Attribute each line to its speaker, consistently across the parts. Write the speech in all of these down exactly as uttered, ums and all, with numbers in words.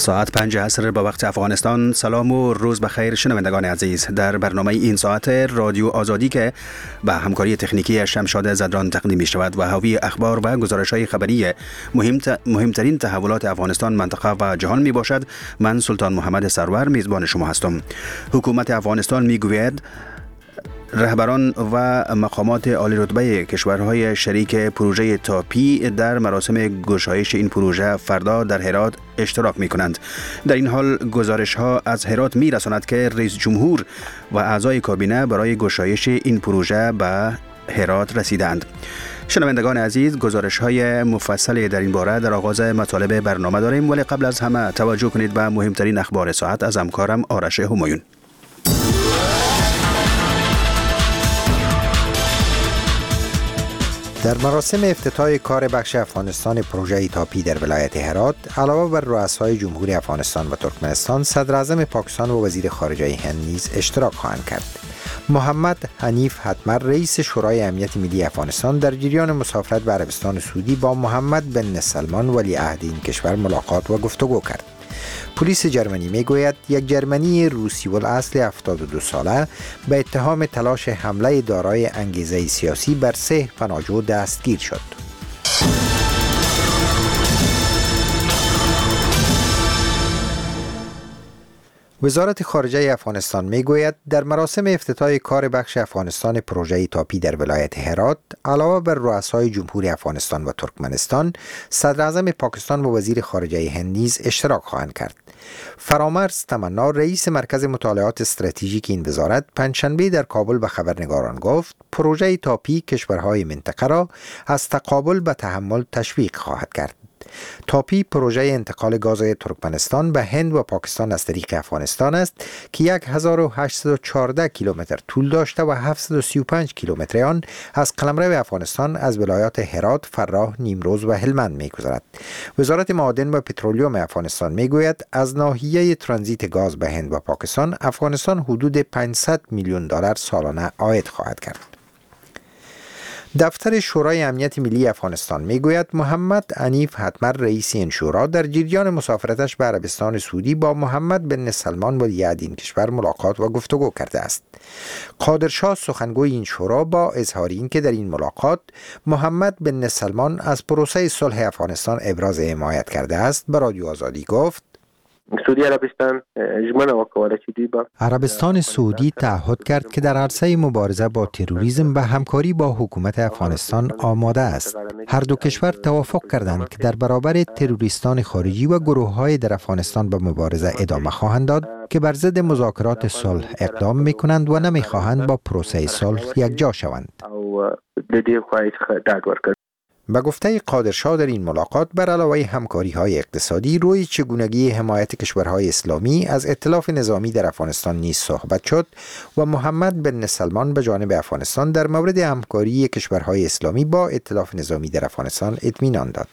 Speaker 1: ساعت پنج عصر با وقت افغانستان. سلام و روز بخیر شنوندگان عزیز. در برنامه این ساعت رادیو آزادی که با همکاری تکنیکی شمشاد زدران تقدیم می شود و حاوی اخبار و گزارش‌های خبری مهم مهمترین تحولات افغانستان، منطقه و جهان می باشد. من سلطان محمد سرور میزبان شما هستم. حکومت افغانستان می گوید رهبران و مقامات عالی رتبه کشورهای شریک پروژه تاپی در مراسم گشایش این پروژه فردا در هرات اشتراک می کنند. در این حال گزارش ها از هرات می رساند که رئیس جمهور و اعضای کابینه برای گشایش این پروژه به هرات رسیدند. شنوندگان عزیز، گزارش های مفصلی در این باره در آغاز مطالب برنامه داریم، ولی قبل از همه توجه کنید به مهمترین اخبار ساعت از همکارم آرش همایون.
Speaker 2: در مراسم افتتاح کار بخش افغانستان پروژه تاپی در ولایت هرات، علاوه بر رؤسای جمهوری افغانستان و ترکمنستان، صدر اعظم پاکستان و وزیر خارجه هند نیز اشتراک خواهند کرد. محمد حنیف حتمر، رئیس شورای امنیت ملی افغانستان، در جریان مسافرت به عربستان سعودی با محمد بن سلمان ولیعهد این کشور ملاقات و گفتگو کرد. پلیس جرمنی میگوید یک جرمنی روسی الاصل هفتاد و دو ساله به اتهام تلاش حمله دارای انگیزه سیاسی بر سه پناهجو دستگیر شد. وزارت خارجه افغانستان میگوید در مراسم افتتاح کار بخش افغانستان پروژه تاپی در ولایت هرات، علاوه بر رؤسای جمهوری افغانستان و ترکمنستان، صدر اعظم پاکستان و وزیر خارجه هند نیز اشتراک خواهند کرد. فرامرز تمنا، رئیس مرکز مطالعات استراتژیک این وزارت، پنجشنبه در کابل به خبرنگاران گفت پروژه تاپی کشورهای منطقه را از تقابل به تحمل تشویق خواهد کرد. تاپی پروژه انتقال گاز ترکمنستان به هند و پاکستان از طریق افغانستان است که هزار و هشتصد و چهارده کیلومتر طول داشته و هفتصد و سی و پنج کیلومتر آن از قلمرو افغانستان از ولایات هرات، فراه، نیمروز و هلمند می‌گذرد. وزارت معادن و پترولیوم افغانستان میگوید از ناحیه ترانزیت گاز به هند و پاکستان، افغانستان حدود پانصد میلیون دلار سالانه عاید خواهد کرد. دفتر شورای امنیت ملی افغانستان میگوید محمد حنیف حتمر، رئیس این شورا، در جریان مسافرتش به عربستان سعودی با محمد بن سلمان ولیعهد این کشور ملاقات و گفتگو کرده است. قادرشاه، سخنگوی این شورا، با اظهار اینکه در این ملاقات محمد بن سلمان از پروسه صلح افغانستان ابراز حمایت کرده است، به رادیو آزادی گفت
Speaker 3: سعودی عربستان ژمنه وکړه چې دوی به
Speaker 2: عربستان سعودی تعهد کرد که در عرصه مبارزه با تروریسم به همکاری با حکومت افغانستان آماده است. هر دو کشور توافق کردند که در برابر تروریستان خارجی و گروه‌های در افغانستان به مبارزه ادامه خواهند داد که بر ضد مذاکرات صلح اقدام می‌کنند و نمی‌خواهند با پروسه صلح یکجا شوند.
Speaker 3: او د دې خواهش ډاډ ورکړ.
Speaker 2: به گفته قادرشاه، در این ملاقات بر علاوه همکاری‌های اقتصادی روی چگونگی حمایت کشورهای اسلامی از ائتلاف نظامی در افغانستان نیز صحبت شد و محمد بن سلمان به جانب افغانستان در مورد همکاری کشورهای اسلامی با ائتلاف نظامی در افغانستان اطمینان داد.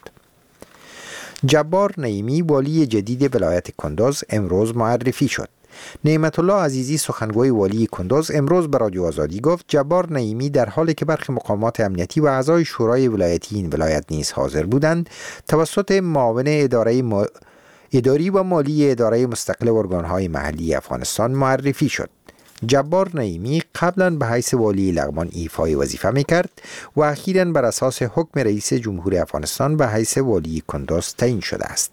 Speaker 2: جبار نعیمی، والی جدید ولایت کندوز، امروز معرفی شد. نعمت الله عزیزی، سخنگوی والی کندوز، امروز به رادیو آزادی گفت جبار نعیمی در حالی که برخی مقامات امنیتی و اعضای شورای ولایتی این ولایت نیز حاضر بودند، توسط معاون اداره ما... اداری و مالی اداره مستقل ارگانهای محلی افغانستان معرفی شد. جبار نعیمی قبلا به حیث والی لغمان ایفای وظیفه می‌کرد و اخیراً بر اساس حکم رئیس جمهور افغانستان به حیث والی کندوز تعیین شده است.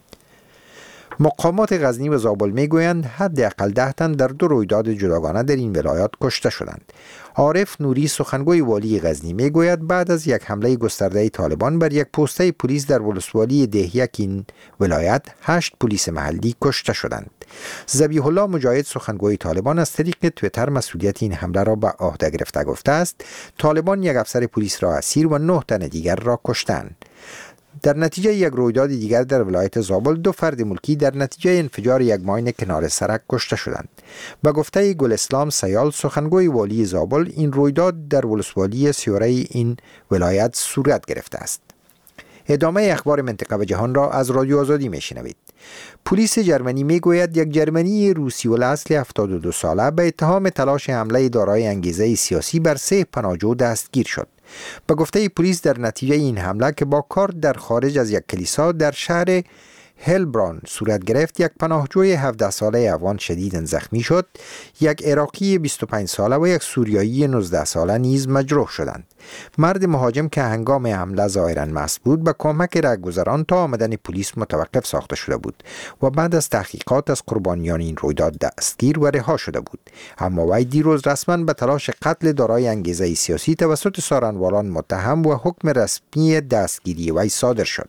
Speaker 2: مقامات غزنی و زابل میگویند حداقل ده تن در دو رویداد جداگانه در این ولایات کشته شدند. عارف نوری، سخنگوی والی غزنی میگوید بعد از یک حمله گسترده طالبان بر یک پوسته پلیس در ولسوالی دهیک این ولایت، هشت پلیس محلی کشته شدند. ذبیح الله مجاهد، سخنگوی طالبان، از طریق توییتر مسئولیت این حمله را به عهده گرفته گفته است طالبان یک افسر پلیس را اسیر و نه تن دیگر را کشتند. در نتیجه یک رویداد دیگر در ولایت زابل، دو فرد ملکی در نتیجه انفجار یک ماین کنار سرک کشته شدند. به گفته گل اسلام سیال، سخنگوی والی زابل، این رویداد در ولسوالی سیوره این ولایت صورت گرفته است. ادامه اخبار منطقه و جهان را از رادیو آزادی میشنوید. پلیس جرمنی میگوید یک جرمنی روسی الاصل هفتاد و دو ساله به اتهام تلاش حمله دارای انگیزه سیاسی بر سه پناهجو دستگیر شد. به گفته پلیس در نتیجه این حمله که با کار در خارج از یک کلیسا در شهر هلبران صورت گرفت، یک پناهجوی هفده ساله افغان شدیداً زخمی شد، یک عراقی بیست و پنج ساله و یک سوریایی نوزده ساله نیز مجروح شدند. مرد مهاجم که هنگام حمله ظاهراً مست بود، به کمک رهگذران تا آمدن پلیس متوقف ساخته شده بود و بعد از تحقیقات از قربانیان این رویداد دستگیر و رها شده بود. اما وی دیروز رسما به تلاش قتل دارای انگیزه سیاسی توسط سارنوالان متهم و حکم رسمی دستگیری وی صادر شد.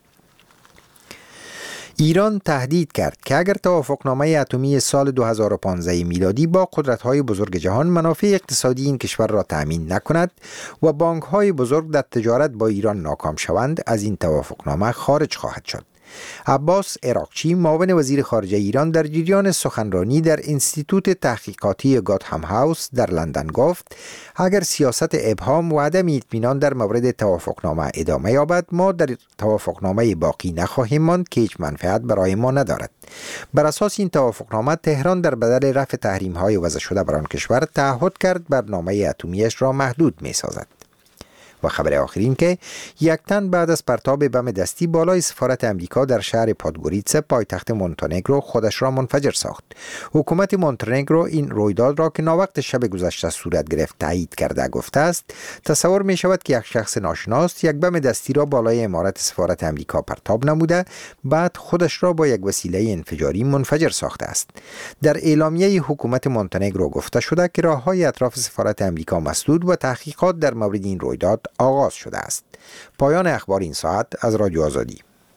Speaker 2: ایران تهدید کرد که اگر توافقنامه اتمی سال دو هزار و پانزده میلادی با قدرت‌های بزرگ جهان منافع اقتصادی این کشور را تأمین نکند و بانک‌های بزرگ در تجارت با ایران ناکام شوند، از این توافقنامه خارج خواهد شد. عباس عراقچی معاون وزیر خارجه ایران در جریان سخنرانی در انستیتوت تحقیقاتی گاتهم هاوس در لندن گفت اگر سیاست ابهام و عدم اطمینان در مورد توافقنامه ادامه یابد، ما در توافقنامه باقی نخواهیم ماند که هیچ منفعت برای ما ندارد. بر اساس این توافقنامه تهران در بدل رفع تحریم‌های وضع شده بر آن کشور تعهد کرد برنامه اتمیش را محدود می‌سازد. و خبر آخرین که یک تن بعد از پرتاب بم دستی بالای سفارت امریکا در شهر پادگوریتسه پایتخت مونتنگرو خودش را منفجر ساخت. حکومت مونتنگرو این رویداد را که ناوقت شب گذشته صورت گرفت تایید کرده گفته است تصور می شود که یک شخص ناشناس یک بم دستی را بالای عمارت سفارت امریکا پرتاب نموده، بعد خودش را با یک وسیله انفجاری منفجر ساخته است. در اعلامیه حکومت مونتنگرو گفته شده که راههای اطراف سفارت امریکا مسدود و تحقیقات در مورد این رویداد آغاز شده است. پایان اخبار این ساعت از رادیو آزادی.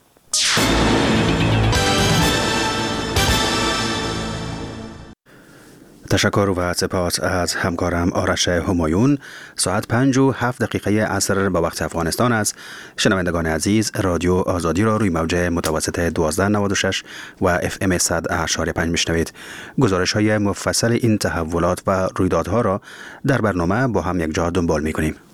Speaker 1: تشکر و سپاس از همکارم آرش همایون. ساعت پنج و هفت دقیقه عصر به وقت افغانستان است. شنوندگان عزیز، رادیو آزادی را روی موج متوسط دوازده نود و شش و اف ام صد و هشت و پنج میشنوید. گزارش های مفصل این تحولات و رویدادها را در برنامه با هم یک جا دنبال می کنیم.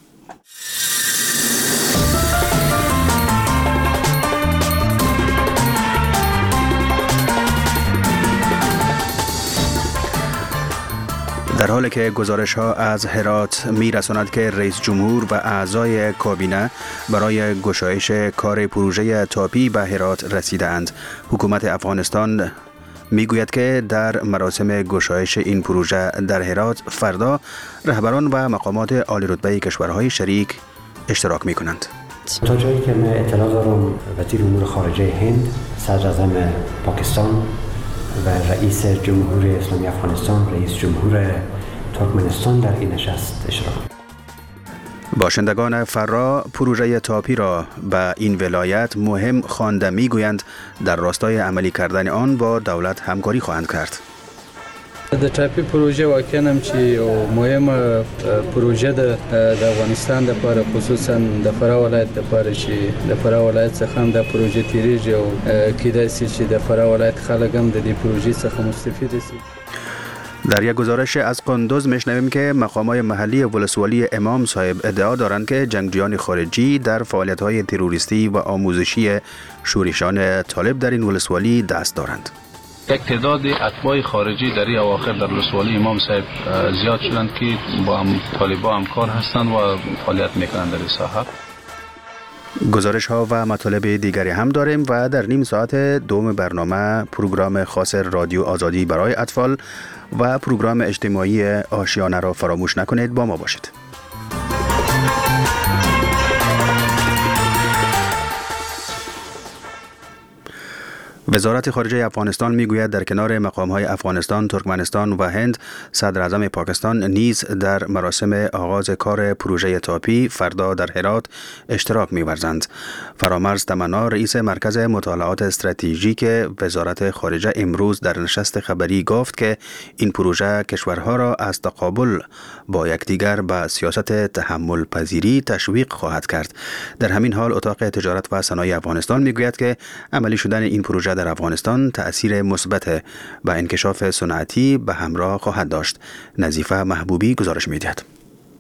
Speaker 1: در حالی که گزارش ها از هرات می رساند که رئیس جمهور و اعضای کابینه برای گشایش کار پروژه تاپی به هرات رسیده اند، حکومت افغانستان می گوید که در مراسم گشایش این پروژه در هرات فردا رهبران و مقامات عالی رتبه کشورهای شریک اشتراک می کنند.
Speaker 4: تا جایی که من اطلاع دارم، وزیر امور خارجه هند، صدر اعظم پاکستان و رئیس جمهوری اسلامی افغانستان، رئیس جمهور ترکمنستان در این نشست اشتراک.
Speaker 1: باشندگان فرا پروژه تاپی را به این ولایت مهم خوانده میگویند در راستای عملی کردن آن با دولت همکاری خواهند کرد.
Speaker 5: د ټاپي پروژه واقعا هم چې یو مهمه پروژه ده د افغانستان لپاره، خصوصا د فراه ولایت لپاره چې د فراه ولایت څخه هم د پروژه تیریږي او کېدای شي چې د فراه ولایت خلک هم د دې پروژې څخه مستفید شي.
Speaker 1: در یک گزارش از قندوز میشنویم که مقامات محلی ولسوالی امام صاحب ادعا دارند که جنگجویان خارجی در فعالیت‌های تروریستی و آموزشی شورشیان طالب در این ولسوالی دست دارند.
Speaker 6: یک تعداد اتباع خارجی در این اواخر در ولسوالی امام صاحب زیاد شدند که با هم طالبان همکار هستند و فعالیت میکنند در این ساحه.
Speaker 1: گزارش ها و مطالب دیگری هم داریم و در نیم ساعت دوم برنامه پروگرام خاص رادیو آزادی برای اطفال و پروگرام اجتماعی آشیانه را فراموش نکنید. با ما باشید. وزارت خارجه افغانستان میگوید در کنار مقام‌های افغانستان، ترکمنستان و هند، صدر اعظم پاکستان نیز در مراسم آغاز کار پروژه تاپی فردا در هرات اشتراک می‌ورزند. فرامرز تمنا، رئیس مرکز مطالعات استراتژیک وزارت خارجه، امروز در نشست خبری گفت که این پروژه کشورها را از تقابل با یکدیگر به سیاست تحمل پذیری تشویق خواهد کرد. در همین حال اتاق تجارت و صنایع افغانستان میگوید که عملی شدن این پروژه در افغانستان تأثیر مثبت به انکشاف صنعتی به همراه خواهد داشت. نظیفه محبوبی گزارش می‌دهد.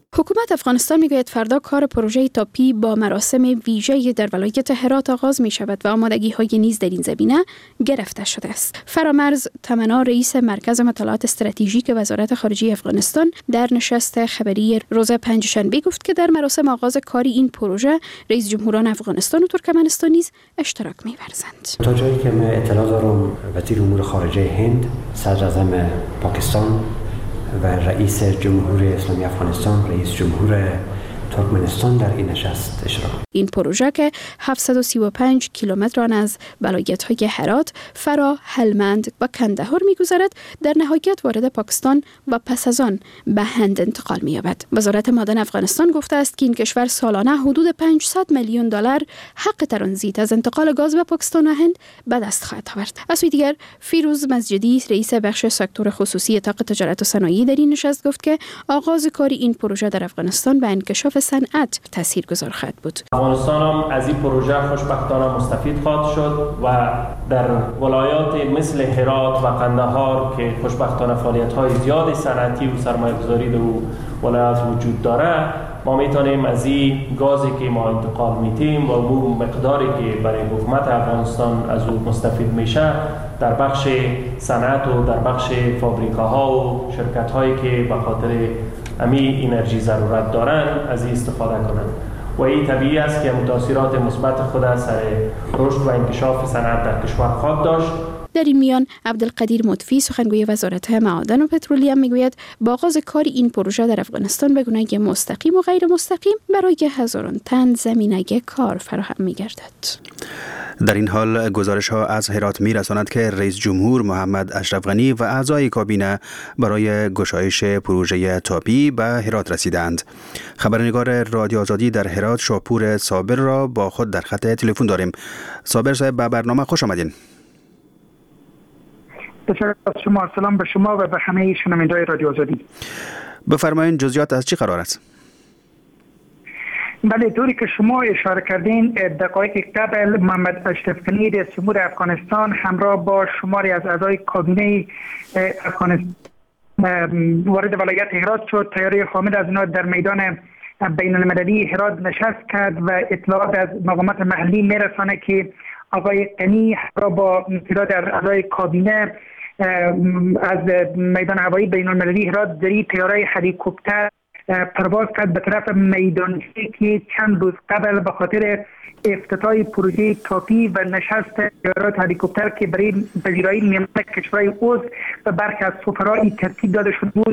Speaker 7: حکومت افغانستان میگوید فردا کار پروژه تاپی با مراسم ویژه‌ای در ولایت هرات آغاز می شود و آمادگی های نیز در این زمینه گرفته شده است. فرامرز تمنا رئیس مرکز مطالعات استراتژیک وزارت خارجه افغانستان در نشست خبری روز پنجشنبه گفت که در مراسم آغاز کاری این پروژه رئیس جمهوران افغانستان و ترکمنستان نیز اشتراک می‌ورزند.
Speaker 4: تا جایی که من اطلاع دارم وزیر امور خارجه هند، صدر اعظم پاکستان و رئیس جمهور اسلامی افغانستان، رئیس جمهور ترکمنستان در این نشست اشتراک.
Speaker 7: این پروژه که هفتصد و سی و پنج کیلومتر آن از ولایت‌های هرات، فرا، هلمند و کندهار می‌گذرد، در نهایت وارد پاکستان و پس از آن به هند انتقال می‌یابد. وزارت معدن افغانستان گفته است که این کشور سالانه حدود پانصد میلیون دلار حق ترانزیت از انتقال گاز به پاکستان و هند به دست خواهد آورد. از سوی دیگر فیروز مسجدی رئیس بخش سکتور خصوصی اتاق تجارت و صنایع در این نشست گفت که آغاز کار این پروژه در افغانستان به انکشاف صنعت تاثیرگذار خواهد بود.
Speaker 8: افغانستان هم از این پروژه خوشبختانه مستفید خواهد شد و در ولایات مثل هرات و قندهار که خوشبختانه فعالیت‌های زیاد صنعتی و سرمایه‌گذاری در ولایات وجود داره، ما میتونیم از این گازی که ما انتقال میتیم و اون مقداری که برای حکومت افغانستان از اون مستفید میشه در بخش صنعت و در بخش فابریکاها و شرکت‌هایی که به خاطر امی انرژی ضرورت دارن از این استفاده کنند و این طبیعی است که متاثرات مثبت خود از سر رشد و انکشاف صنعت در کشور خواهد داشت.
Speaker 7: در این میان عبدالقدیر مطفی سخنگوی وزارت معادن و پترولیم میگوید با آغاز کار این پروژه در افغانستان به گونه‌ای مستقیم و غیر مستقیم برای هزاران تن زمینه کار فراهم می‌گردد.
Speaker 1: در این حال گزارش ها از هرات می رساند که رئیس جمهور محمد اشرف غنی و اعضای کابینه برای گشایش پروژه تاپی به هرات رسیدند. خبرنگار رادیو آزادی در هرات شاپور صابر را با خود در خط تلفن داریم. صابر صاحب به برنامه خوش آمدین.
Speaker 9: بسیار از شما، سلام به شما و به همه شنوندگان رادیو آزادی.
Speaker 1: بفرمایید جزئیات از چی قرار است؟
Speaker 9: بله، طوری که شما اشاره کردین دقایق قبل محمد اشرف غنی رئیس جمهور افغانستان همراه با شماری از اعضای کابینه افغانستان وارد ولایت هرات شد. طیاره حامل از اینا در میدان بین المللی هرات نشست کرد و اطلاعات از مقامات محلی میرسانه که آقای غنی همراه با تعداد از اعضای کابینه از میدان هوایی بین المللی هرات در طیاره هلیکوپتر پرواز کرد به طرف میدانچه‌ای که چند روز قبل به خاطر افتتاح پروژه تاپی و نشست طیارات هلیکوپتر که برای پذیرایی میان کشورهای عضو و برخی از سفرای ترتیب داده شده بود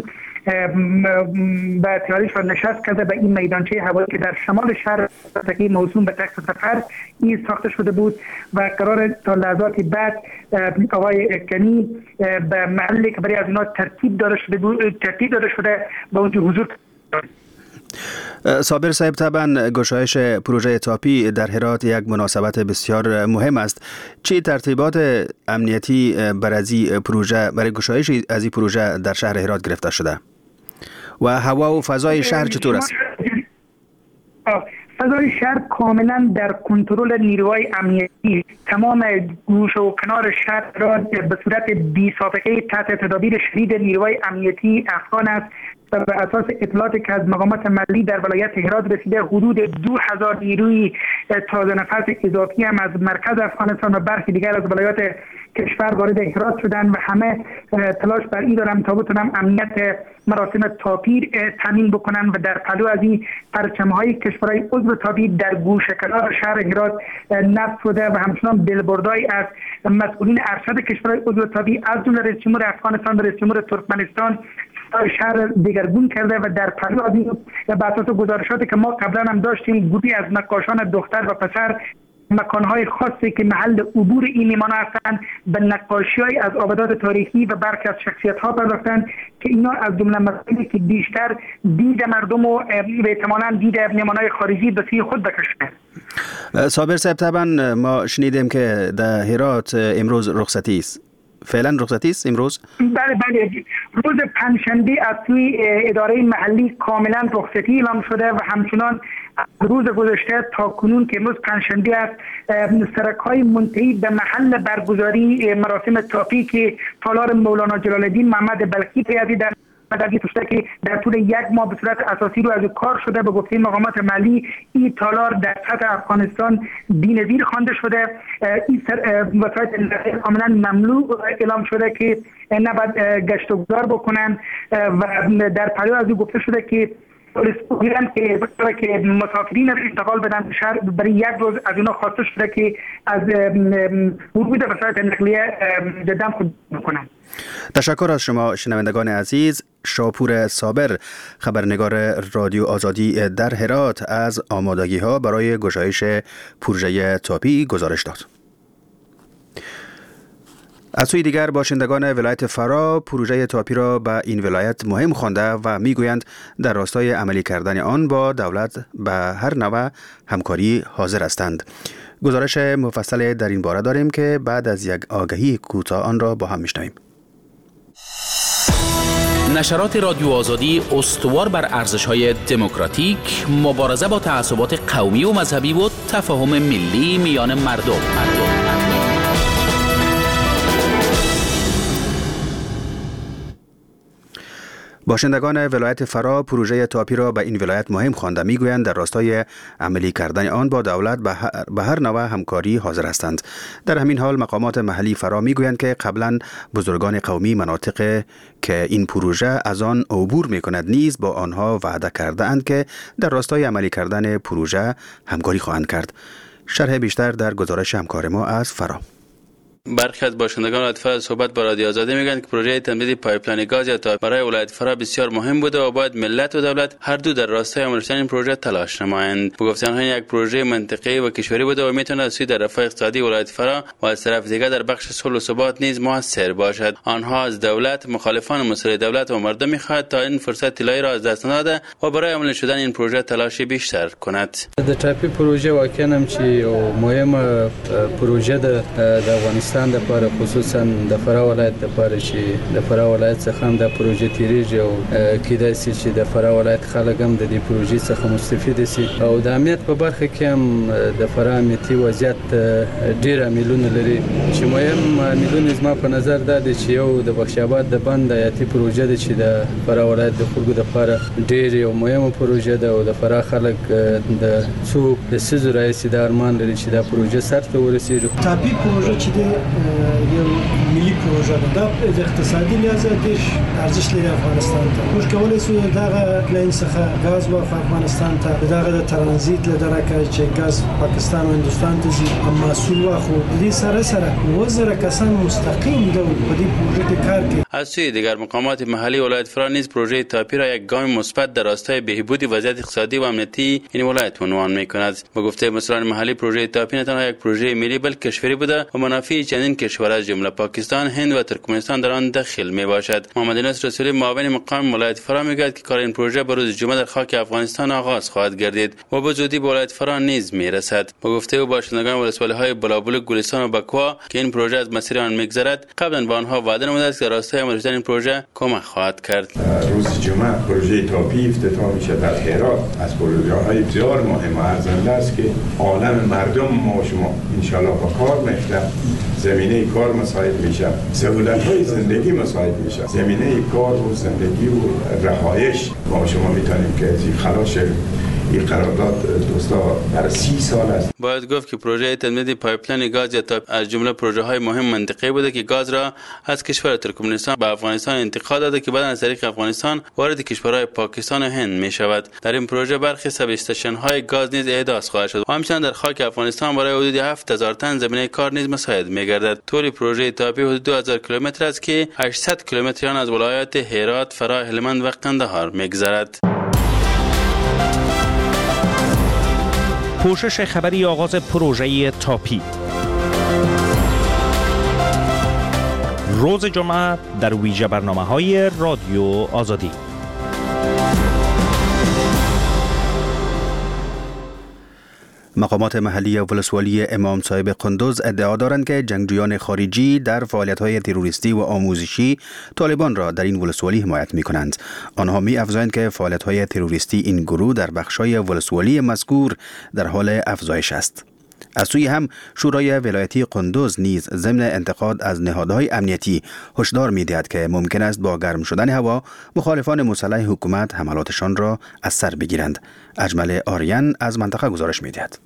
Speaker 9: و طیاره‌اش را نشست کرده به این میدانچه هوایی که در شمال شهر که موسوم به تخت سفر این ساخته شده بود و قرار تا لحظات بعد آقای غنی به محلی که برای از اینا ترتیب داده شده بود ترتیب داده شده به اونجا حضور.
Speaker 1: صابر صاحب، طبعا گشایش پروژه تاپی در هرات یک مناسبت بسیار مهم است. چه ترتیبات امنیتی برای پروژه برای گشایش از این پروژه در شهر هرات گرفته شده و هوا و فضای شهر چطور است؟
Speaker 9: فضای شهر کاملا در کنترل نیروهای امنیتی. تمام گوشه و کنار شهر را به صورت بی سابقه تحت تدابیر شدید نیروهای امنیتی افغان است و به اساس اطلاعاتی که از مقامات محلی در ولایت هرات رسیده حدود دو هزار نیروی تازه نفس اضافی هم از مرکز افغانستان و برخی دیگر از ولایات کشور وارد هرات شدن و همه تلاش بر این دارن تا بتونن امنیت مراسم تاپی تامین بکنن و در پلو از این پرچم‌های کشورهای عضو تاپی در گوشه کنار شهر هرات نصب شده و همچنان بیلبوردهای از مسئولین ارشد کشورهای عضو تاپی از جمله رئیس جمهور افغانستان و رئیس جمهور ترکمنستان شهر دیگرگون کرده و در پلو از این به اساس گزارشاتی که ما قبلا هم داشتیم گروهی از نقاشان دختر و پسر مکانهای خاصی که محل عبور این میمانه هستند به نقاشی‌های از آبادات تاریخی و برخی از شخصیت‌ها پرداختند که اینا از جمله مسائلی که بیشتر دید مردم و احتمالاً دید میمانهای خارجی به سوی خود بکشند.
Speaker 1: صابر صاحب، طبعا ما شنیدیم که در هرات امروز رخصتی است. فعلا رخصتی است امروز؟
Speaker 9: بله بله، روز پنجشنبه از سوی اداره محلی کاملا رخصتی اعلام شده و همچنان روز گذشته تا کنون که امروز پنجشنبه است سرک‌های منتهی به محل برگزاری مراسم تاپی که تالار مولانا جلال الدین محمد بلخی ریاضی در در توشته که در طول یک ماه به صورت اساسی رو از کار شده. به گفته مقامات محلی این تالار در سطح افغانستان بی‌نظیر خوانده شده. این وسایط کاملا ممنوع اعلام شده که نباید گشت و گذار بکنن و در پیام از او گفته شده که پلیس که که مسافرین رو انتقال بدن شهر برای یک روز از اونا خواسته شده که از ورود وسایط نقلیه دم خود بکنن.
Speaker 1: تشکر از شما شنوندگان عزیز. شاپور صابر خبرنگار رادیو آزادی در هرات از آمادگی ها برای گشایش پروژه تاپی گزارش داد. از سوی دیگر باشندگان ولایت فرا پروژه تاپی را به این ولایت مهم خوانده و میگویند در راستای عملی کردن آن با دولت به هر نوع همکاری حاضر هستند. گزارش مفصل در این باره داریم که بعد از یک آگهی کوتاه آن را با هم میشنویم.
Speaker 10: نشرات رادیو آزادی استوار بر ارزش‌های دموکراتیک، مبارزه با تعصبات قومی و مذهبی و تفاهم ملی میان مردم. مردم.
Speaker 1: باشندگان ولایت فرا پروژه تاپی را به این ولایت مهم خوانده میگویند در راستای عملی کردن آن با دولت به هر نوع همکاری حاضر هستند. در همین حال مقامات محلی فرا میگویند که قبلا بزرگان قومی مناطق که این پروژه از آن عبور میکند نیز با آنها وعده کرده اند که در راستای عملی کردن پروژه همکاری خواهند کرد. شرح بیشتر در گزارش همکار ما از فرا.
Speaker 11: برخی از باشندگان ولایت فرا صحبت با رادیو آزادی میگن که پروژه تمدید پایپلاین گاز یا تاپی برای ولایت فرا بسیار مهم بوده و باید ملت و دولت هر دو در راستای عملی کردن این پروژه تلاش نمایند. به گفته آنها یک پروژه منطقی و کشوری بوده و میتونه از سوی در رفاه اقتصادی ولایت فرا و از طرف دیگر در بخش صلح و ثبات نیز موثر باشد. آنها از دولت، مخالفان مسئله دولت و مردم میخواهد تا این فرصت طلایی را از دست نداده و برای عملی شدن این پروژه تلاش بیشتر کند.
Speaker 5: د تاپی پروژه واقعا هم چې مهمه پروژه د افغانستان لپاره خصوصا د فرا ولایت لپاره چې د فرا ولایت څخه هم د پروژې تیریږي او کېدای شي چې د فرا ولایت خلک هم د دې پروژې څخه مستفید شي او د امنیت په برخه کې هم د فرا امنیتي وضعیت ډېر عاملونه لري چې مهم عاملونه زما په نظر دا دي چې یو د بخش آباد د بند حیاتي پروژه ده چې د فرا ولایت د خلکو لپاره ډېر یو مهمه پروژه ده او د فرا خلک د څو د سیزو رئیس د ارمان لري چې دا پروژه سرته ورسیږي.
Speaker 12: تاپی پروژه چې یو ملي پروژه ده د اقتصادي لحاظ ډېر ارزښت لري افغانستان ته. موږ کولای شو دغه پلاین څخه غاز و افغانستان ته دغه د ترانزیت لدرکه چې غاز پاکستان و هندوستان ته ځي اما مسئول واخو دې سره سره وزره کسان مستقیم د دې پروژه کې کار کوي.
Speaker 11: از سوی دیگر مقامات محلی ولایت فرا نیز پروژه تاپی را یک گام مثبت در راستای بهبود وضعیت اقتصادی و امنیتی این ولایت عنوان می‌کند. به گفته مسئولان محلی پروژه تاپی نه تنها یک پروژه ملی بلکه کشوری بوده و منافع چندین کشور از جمله پاکستان، هند و ترکمنستان در آن دخیل می باشد. محمد نصر رسولی معاون مقام ولایت فرا میگوید که کار این پروژه به روز جمعه در خاک افغانستان آغاز خواهد گردید و به زودی به ولایت فرا نیز میرسد. به گفته او باشندگان ولسوالی‌های بلابلوک، گلستان و بکوا که این پروژه از مسیر آن میگذرد قبلا به آنها وعده نموده است که راستای عملی شدن این پروژه کمک خواهد کرد.
Speaker 13: روز جمعه پروژه تاپی افتتاح میشه در هرات. از پروژه‌های بسیار مهم و ارزنده است که عالم مردم ما و شما ان شاء الله با کار می‌کنیم. زمینه کار مساعد میشه، سهولت‌های زندگی مساعد میشه، زمینه کار و زندگی و رهایش ما شما میتونیم که از خلاص این قرارداد دوستا در سی سال است.
Speaker 11: باید گفت که پروژه تمدید پایپلاین گاز یا تاپی از جمله پروژه های مهم منطقه بوده که گاز را از کشور ترکمنستان به افغانستان انتقال داده که بعد از طریق افغانستان وارد کشورهای پاکستان و هند می شود. در این پروژه برخی سب استیشن های گاز نیز احداث خواهد شد و همچنین در خاک افغانستان برای حدود هفت هزار تن زمینه کار نیز مساعد می گردد. طول پروژه تاپی حدود دو هزار کیلومتر است که هشتصد کیلومتر آن از ولایات هرات، فرا، هلمند و قندهار می‌گذرد.
Speaker 14: پوشش خبری آغاز پروژه تاپی. روز جمعه در ویژه برنامه‌های رادیو آزادی.
Speaker 1: مقامات محلی ولسوالی امام صاحب قندوز ادعا دارند که جنگجویان خارجی در فعالیت‌های تروریستی و آموزشی طالبان را در این ولسوالی حمایت می‌کنند. آنها می‌افزایند که فعالیت‌های تروریستی این گروه در بخش‌های ولسوالی مذکور در حال افزایش است. از سوی هم شورای ولایتی قندوز نیز ضمن انتقاد از نهادهای امنیتی هشدار می‌دهد که ممکن است با گرم شدن هوا مخالفان مسلح حکومت حملاتشان را از سر بگیرند. اجمل آریان از منطقه گزارش می‌دهد.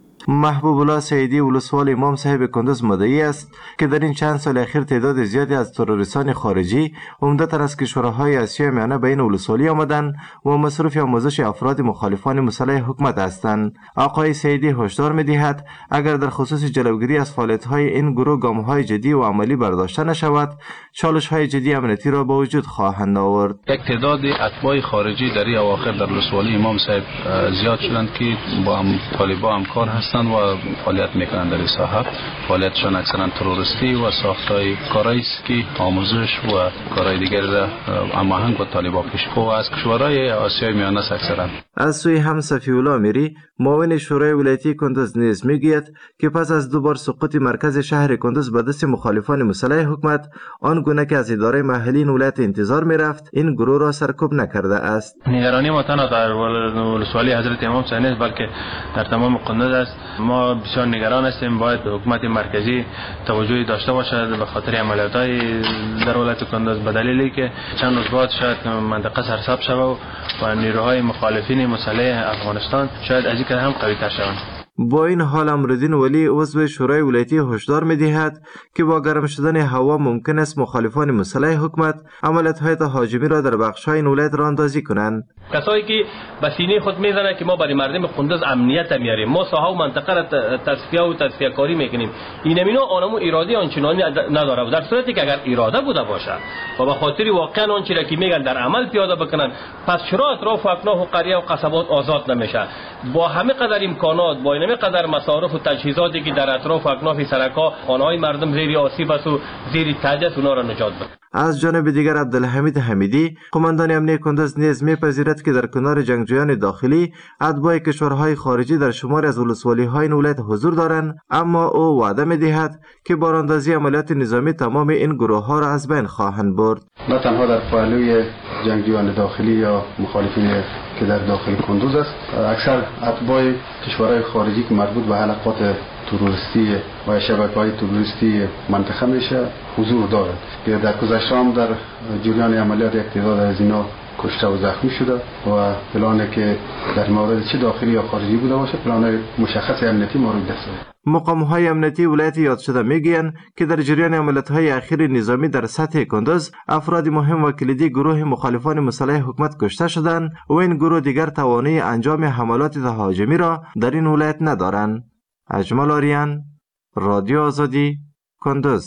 Speaker 15: محبوب الله سعیدی ولسوال امام صاحب کندوز مدعی است که در این چند سال اخیر تعداد زیادی از تروریستان خارجی عمدتاً از کشورهای آسیا میانه به این ولسوالی آمدند و مصروف آموزش افراد مخالفان مسلح حکومت هستند. آقای سعیدی هشدار می‌دهد اگر در خصوص جلوگیری از فعالیت‌های این گروه گام‌های جدی و عملی برداشته نشود، چالش‌های جدی امنیتی را به وجود خواهند آورد.
Speaker 6: یک تعداد اتباع خارجی در این اواخر در ولسوالی امام صاحب زیاد شدند که با هم طالبان همکار هستند و فعالیت میکنند در این ساحه. فعالیتشان اکثرا تروریستی و ساختای کارایی است که آموزش و کارهای دیگر را هماهنگ با طالبان پیش و از کشورهای آسیای میانه است اکثرا.
Speaker 15: از سوی هم صفی‌الله میری معاون شورای ولایتی کندوز نیز میگوید که پس از دو بار سقوط مرکز شهر کندوز به دست مخالفان مسلح حکومت، آن گونه که از اداره محلی این ولایت انتظار میرفت، این گروه را سرکوب نکرده است.
Speaker 8: نگرانی ما تنها در ولسوالی حضرت امام صاحب نیست بلکه در تمام کندوز است. ما بسیار نگران هستیم. باید حکومت مرکزی توجهی داشته باشد به خاطر عملیات‌های در ولایت کندوز، به دلیلی که چند روز بعد شاید منطقه سرسبز شود و نیروهای مخالفین مسلح افغانستان شاید از این هم قوی تر شوند.
Speaker 15: با این حال امرالدین ولی عضو شورای ولایتی هشدار می‌دهد که با گرم شدن هوا ممکن است مخالفان مسلح حکومت عملیات‌های تهاجمی را در بخش‌های این ولایت راه‌اندازی کنند.
Speaker 8: کسایی که به سینه خود میزنند که ما برای مردم کندوز امنیت میاریم، ما ساحه و منطقه را تصفیه و تصفیه کاری میکنیم، این امینو آنمو اراده آنچنانی نداره و در صورتی که اگر اراده بوده باشه و به خاطر واقعا آنچه را که میگن در عمل پیاده بکنن، پس چرا اطراف و اکناف و قریه و قصبات آزاد نمیشه؟ با همه قدر امکانات، با همه قدر مصارف و تجهیزاتی که در اطراف و اکناف سرکا خانه‌های مردم زیر آسیب است و زیر تهدید است، اونا را نجات بده.
Speaker 15: از جانب دیگر عبدالحمید حمیدی قماندان امنیت کندوز نیز میپذیرد که در کنار جنگجویان داخلی اتباع کشورهای خارجی در شمار از ولسوالی‌های این ولایت حضور دارند، اما او وعده می‌دهد که با راه‌اندازی عملیات نظامی تمام این گروه‌ها را از بین خواهند برد.
Speaker 16: نه تنها در پهلوی جنگجویان داخلی یا مخالفین که در داخل کندوز است، اکثر اتباع کشورهای خارجی که مربوط به حلقات تروریستی و شبکه‌های تروریستی منطقه میشه حضور دارد که در گذشته هم در جریان عملیات یک تعداد از اینا کشته و زخمی شده و پلانی که در مورد چه داخلی یا خارجی بوده باشه پلان مشخص امنیتی مورد دست است.
Speaker 15: مقام‌های امنیتی ولایت یاد شده میگویند که در جریان عملیات‌های اخیر نظامی در سطح کندوز افراد مهم و کلیدی گروه مخالفان مسلح حکومت کشته شدند و این گروه دیگر توانایی انجام حملات تهاجمی را در این ولایت ندارند. اجمل آریان، رادیو آزادی، کندوز.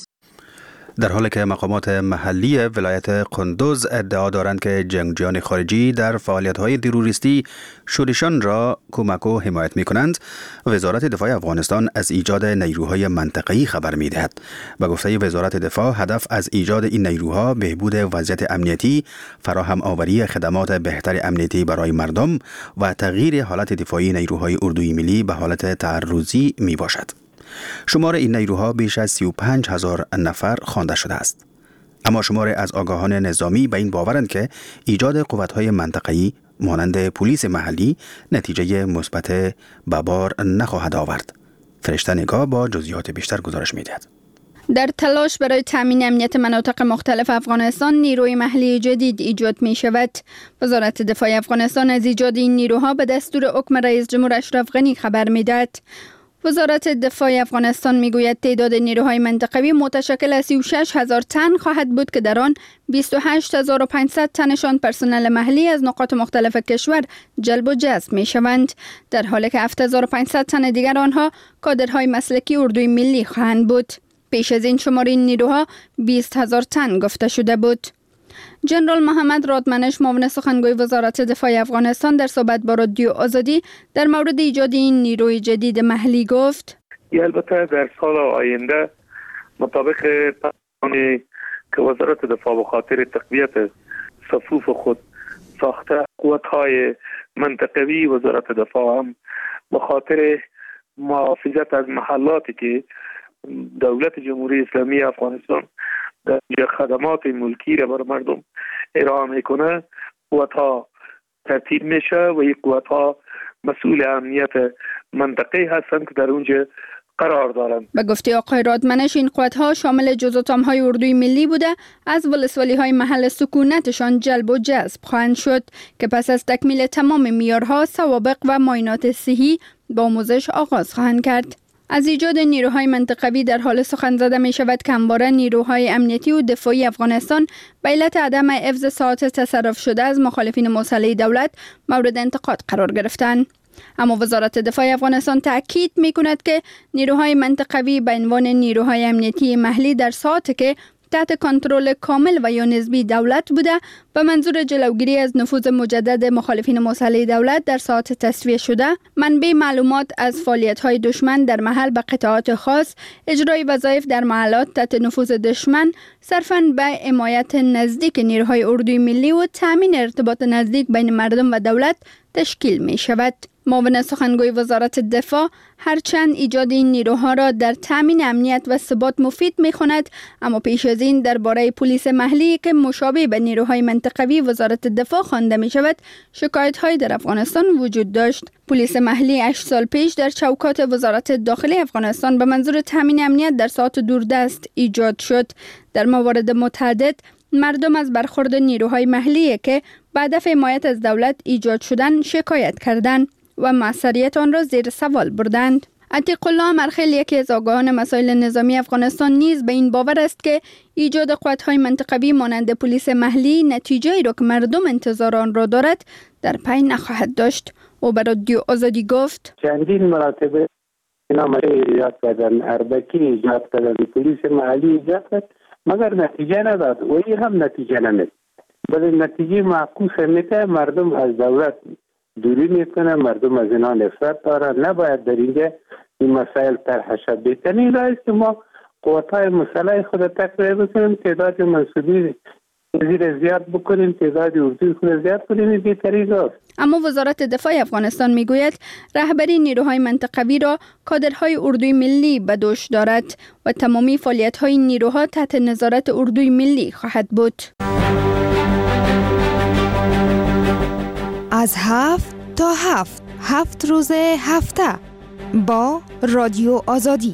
Speaker 1: در حالی که مقامات محلی ولایت قندوز ادعا دارند که جنگجویان خارجی در فعالیت‌های تروریستی شورشان را کمک و حمایت می‌کنند، وزارت دفاع افغانستان از ایجاد نیروهای منطقه‌ای خبر می‌دهد. به گفته وزارت دفاع، هدف از ایجاد این نیروها بهبود وضعیت امنیتی، فراهم آوری خدمات بهتر امنیتی برای مردم و تغییر حالت دفاعی نیروهای اردوی ملی به حالت تعرضی میباشد. شمار این نیروها بیش از سی و پنج هزار نفر خوانده شده است. اما شمار از آگاهان نظامی به این باورند که ایجاد قوت‌های منطقه‌ای مانند پلیس محلی نتیجه مثبت به بار نخواهد آورد. فرشته نگاه با جزئیات بیشتر گزارش می‌دهد.
Speaker 7: در تلاش برای تامین امنیت مناطق مختلف افغانستان نیروی محلی جدید ایجاد می شود. وزارت دفاع افغانستان از ایجاد این نیروها به دستور حکم رئیس جمهور اشرف غنی خبر می‌دهد. وزارت دفاع افغانستان میگوید تعداد نیروهای منطقوی متشکل از سی و شش هزار تن خواهد بود که در آن بیست و هشت هزار و پانصد تنشان پرسنل محلی از نقاط مختلف کشور جلب و جذب می شوند، در حالی که هفت هزار و پانصد تن دیگر آنها کادرهای مسلکی اردوی ملی خواهند بود. پیش از این شمار این نیروها بیست هزار تن گفته شده بود. جنرال محمد رادمنش معاون سخنگوی وزارت دفاع افغانستان در صحبت با رادیو آزادی در مورد ایجاد این نیروی جدید محلی گفت:
Speaker 17: البته در سال آینده مطابق پلانی که وزارت دفاع به خاطر تقویت صفوف خود ساخته، قوت‌های منطقوی وزارت دفاع هم به خاطر محافظت از محلاتی که دولت جمهوری اسلامی افغانستان در خدمات ملکی را بر مردم ارائه میکنه، قوت‌ها ترتیب میشه و این قوت‌ها مسئول امنیت منطقه هستند که در اونجا قرار دارند.
Speaker 7: به گفته آقای رادمنش این قوت‌ها شامل جزءاتم‌های اردوی ملی بوده از ولسوالی‌های محل سکونتشان جلب و جذب خواهند شد که پس از تکمیل تمام معیارها، سوابق و معاینات صحی با آموزش آغاز خواهند کرد. از ایجاد نیروهای منطقوی در حال سخن زده می شود که همواره نیروهای امنیتی و دفاعی افغانستان به علت عدم حفظ ساعات تصرف شده از مخالفین مسلح دولت مورد انتقاد قرار گرفتند. اما وزارت دفاع افغانستان تاکید می کند که نیروهای منطقوی به عنوان نیروهای امنیتی محلی در ساعاتی که تحت کنترل کامل و یا نسبی دولت بوده به منظور جلوگیری از نفوذ مجدد مخالفین مسلح دولت در ساعات تصفیه شده، منبع معلومات از فعالیت‌های دشمن در محل به قطاعات خاص، اجرای وظایف در محلات تحت نفوذ دشمن، صرفاً به حمایت نزدیک نیروهای اردوی ملی و تامین ارتباط نزدیک بین مردم و دولت تشکیل می شود. معاون سخنگوی وزارت دفاع هرچند ایجاد این نیروها را در تامین امنیت و ثبات مفید می‌خواند، اما پیش از این درباره پلیس محلی که مشابه به نیروهای منطقوی وزارت دفاع خوانده می شود، شکایت‌های در افغانستان وجود داشت. پلیس محلی هشت سال پیش در چوکات وزارت داخلی افغانستان به منظور تامین امنیت در ساعات دوردست ایجاد شد. در موارد متعدد مردم از برخورد نیروهای محلی که به هدف حمایت از دولت ایجاد شدن شکایت کردند و موثریت آن را زیر سوال بردند. عتیق الله مرخل، یکی از آگاهان مسائل نظامی افغانستان، نیز به این باور است که ایجاد قوت‌های منطقوی مانند پلیس محلی نتیجه‌ای را که مردم انتظار آن را دارد در پی نخواهد داشت. او به رادیو آزادی گفت:
Speaker 18: چندین مراتبه نامه ایجاد کردن، اربکی ایجاد کردن، پلیس محلی ایجاد کرد، مگر نتیجه نداد و این هم نتیجه نمید. ولی نتیجه معکوس میته، مردم از دولت دوری میکنه، مردم از اینا نفرت دارن. نباید در اینجا این مسائل طرح شد. بهترین راه است که ما قوت‌های مسلح خود تقویه بکنیم، تعداد منصوبی زیر زیاد بکنیم، تعداد اردوی خود زیاد کنیم، بهترین راه.
Speaker 7: اما وزارت دفاع افغانستان میگوید رهبری نیروهای منطقوی را کادرهای اردوی ملی به دوش دارد و تمامی فعالیت‌های نیروها تحت نظارت اردوی ملی خواهد بود.
Speaker 19: از هفت تا هفت هفت روز هفته با رادیو آزادی.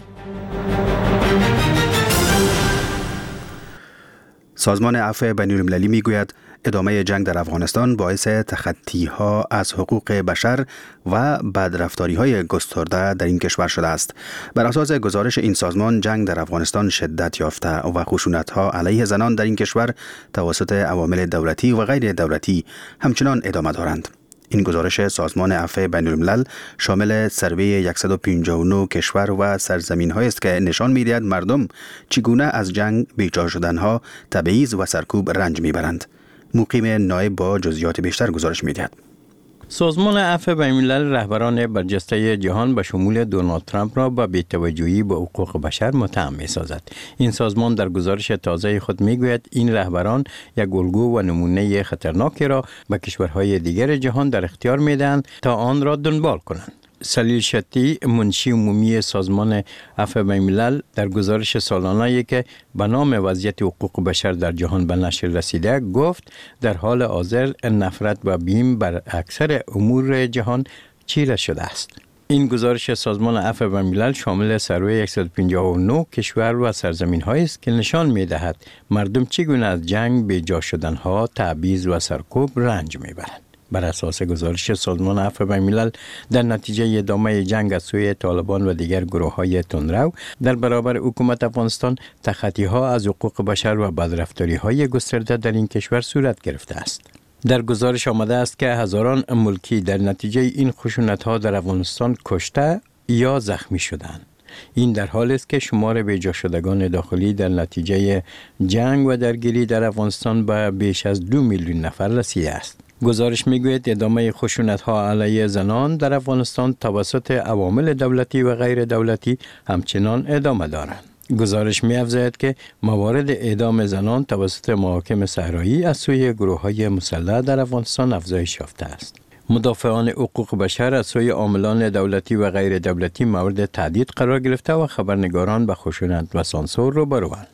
Speaker 1: سازمان عفو بین‌المللی میگوید ادامه جنگ در افغانستان باعث تخطی‌ها از حقوق بشر و بدرفتاری‌های گسترده در این کشور شده است. بر اساس گزارش این سازمان، جنگ در افغانستان شدت یافته و خشونت‌ها علیه زنان در این کشور توسط عوامل دولتی و غیر دولتی همچنان ادامه دارند. این گزارش سازمان عفو بین‌الملل شامل سروی صد و پنجاه و نه کشور و سرزمین‌هایی است که نشان می‌دهد مردم چگونه از جنگ بی‌جا شدن‌ها، تبعیض و سرکوب رنج می‌برند. مقیم نایب با جزئیات بیشتر گزارش می‌دهد.
Speaker 20: سازمان عفو بین‌الملل رهبران برجسته جهان به شمول دونالد ترامپ را به بی‌توجهی به حقوق بشر متهم می‌سازد. این سازمان در گزارش تازه خود می‌گوید این رهبران یک الگو و نمونه خطرناکی را به کشورهای دیگر جهان در اختیار می‌دهند تا آن را دنبال کنند. سلیل شتی، منشی عمومی سازمان عفو بین‌الملل، در گزارش سالانه‌ای که به نام وضعیت حقوق بشر در جهان به نشر رسیده گفت در حال حاضر نفرت و بیم بر اکثر امور جهان چیره شده است. این گزارش سازمان عفو بین‌الملل شامل سروی صد و پنجاه و نه کشور و سرزمین‌هایی است که نشان می‌دهد مردم چگونه از جنگ بی‌جا شدن‌ها، تبعیض و سرکوب رنج می‌برند. بر اساس گزارش سازمان عفو بین‌الملل، در نتیجه ادامه جنگ از سوی طالبان و دیگر گروه‌های تندرو در برابر حکومت افغانستان، تخطی‌ها از حقوق بشر و بدرفتاری‌های گسترده در این کشور صورت گرفته است. در گزارش آمده است که هزاران ملکی در نتیجه این خشونت‌ها در افغانستان کشته یا زخمی شدند. این در حالی است که شمار بی‌جا شدگان داخلی در نتیجه جنگ و درگیری در افغانستان به بیش از دو میلیون نفر رسیده است. گزارش میگوید ادامه خشونت‌ها علیه زنان در افغانستان توسط عوامل دولتی و غیر دولتی همچنان ادامه دارند. گزارش می‌افزاید که موارد اعدام زنان توسط محاکم صحرایی از سوی گروه‌های مسلح در افغانستان افزایش یافته است. مدافعان حقوق بشر از سوی عاملان دولتی و غیر دولتی مورد تهدید قرار گرفته و خبرنگاران به خشونت و سانسور روبروند.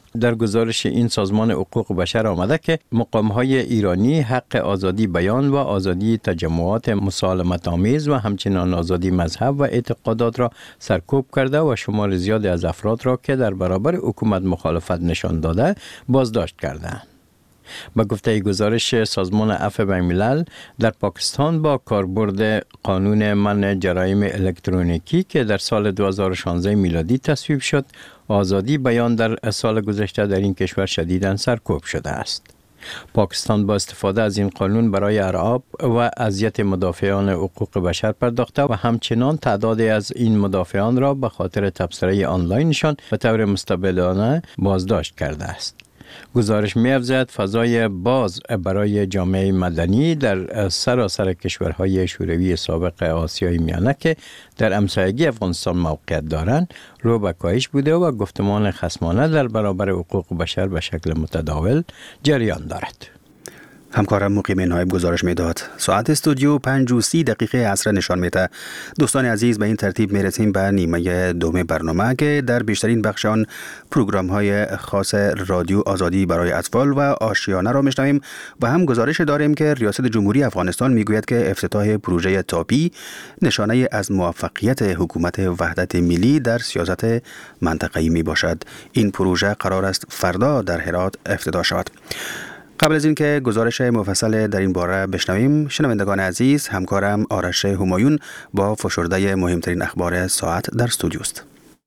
Speaker 20: در گزارش این سازمان حقوق بشر آمده که مقام‌های ایرانی حق آزادی بیان و آزادی تجمعات مسالمت آمیز و همچنین آزادی مذهب و اعتقادات را سرکوب کرده و شمار زیادی از افراد را که در برابر حکومت مخالفت نشان داده بازداشت کردند. با گفته گزارش سازمان عفو بین الملل، در پاکستان با کاربرد قانون منع جرایم الکترونیکی که در سال دو هزار و شانزده میلادی تصویب شد، آزادی بیان در سال گذشته در این کشور شدیداً سرکوب شده است. پاکستان با استفاده از این قانون برای ارعاب و اذیت مدافعان حقوق بشر پرداخته و همچنان تعدادی از این مدافعان را به خاطر تبصره آنلاینشان به طور مستبدانه بازداشت کرده است. گزارش می‌افزاید فضای باز برای جامعه مدنی در سراسر کشورهای شوروی سابق آسیای میانه که در همسایگی افغانستان موقعیت دارند رو به کاهش بوده و گفتمان خصمانه در برابر حقوق بشر به شکل متداول جریان دارد.
Speaker 1: همکارم مقیم نایب گزارش میداد. ساعت استودیو پنج و سی دقیقه عصر نشان میده. دوستان عزیز، به این ترتیب میرسیم به نیمه دوم برنامه که در بیشترین بخش آن پروگرام های خاص رادیو آزادی برای اطفال و آشیانه را میشنویم و هم گزارش داریم که ریاست جمهوری افغانستان میگوید که افتتاح پروژه تاپی نشانه از موفقیت حکومت وحدت ملی در سیاست منطقه‌ای می باشد. این پروژه قرار است فردا در هرات افتتاح شود. قبل از اینکه گزارش مفصل در این باره بشنویم، شنوندگان عزیز، همکارم آرش همایون با فشرده مهمترین اخبار ساعت در استودیو است.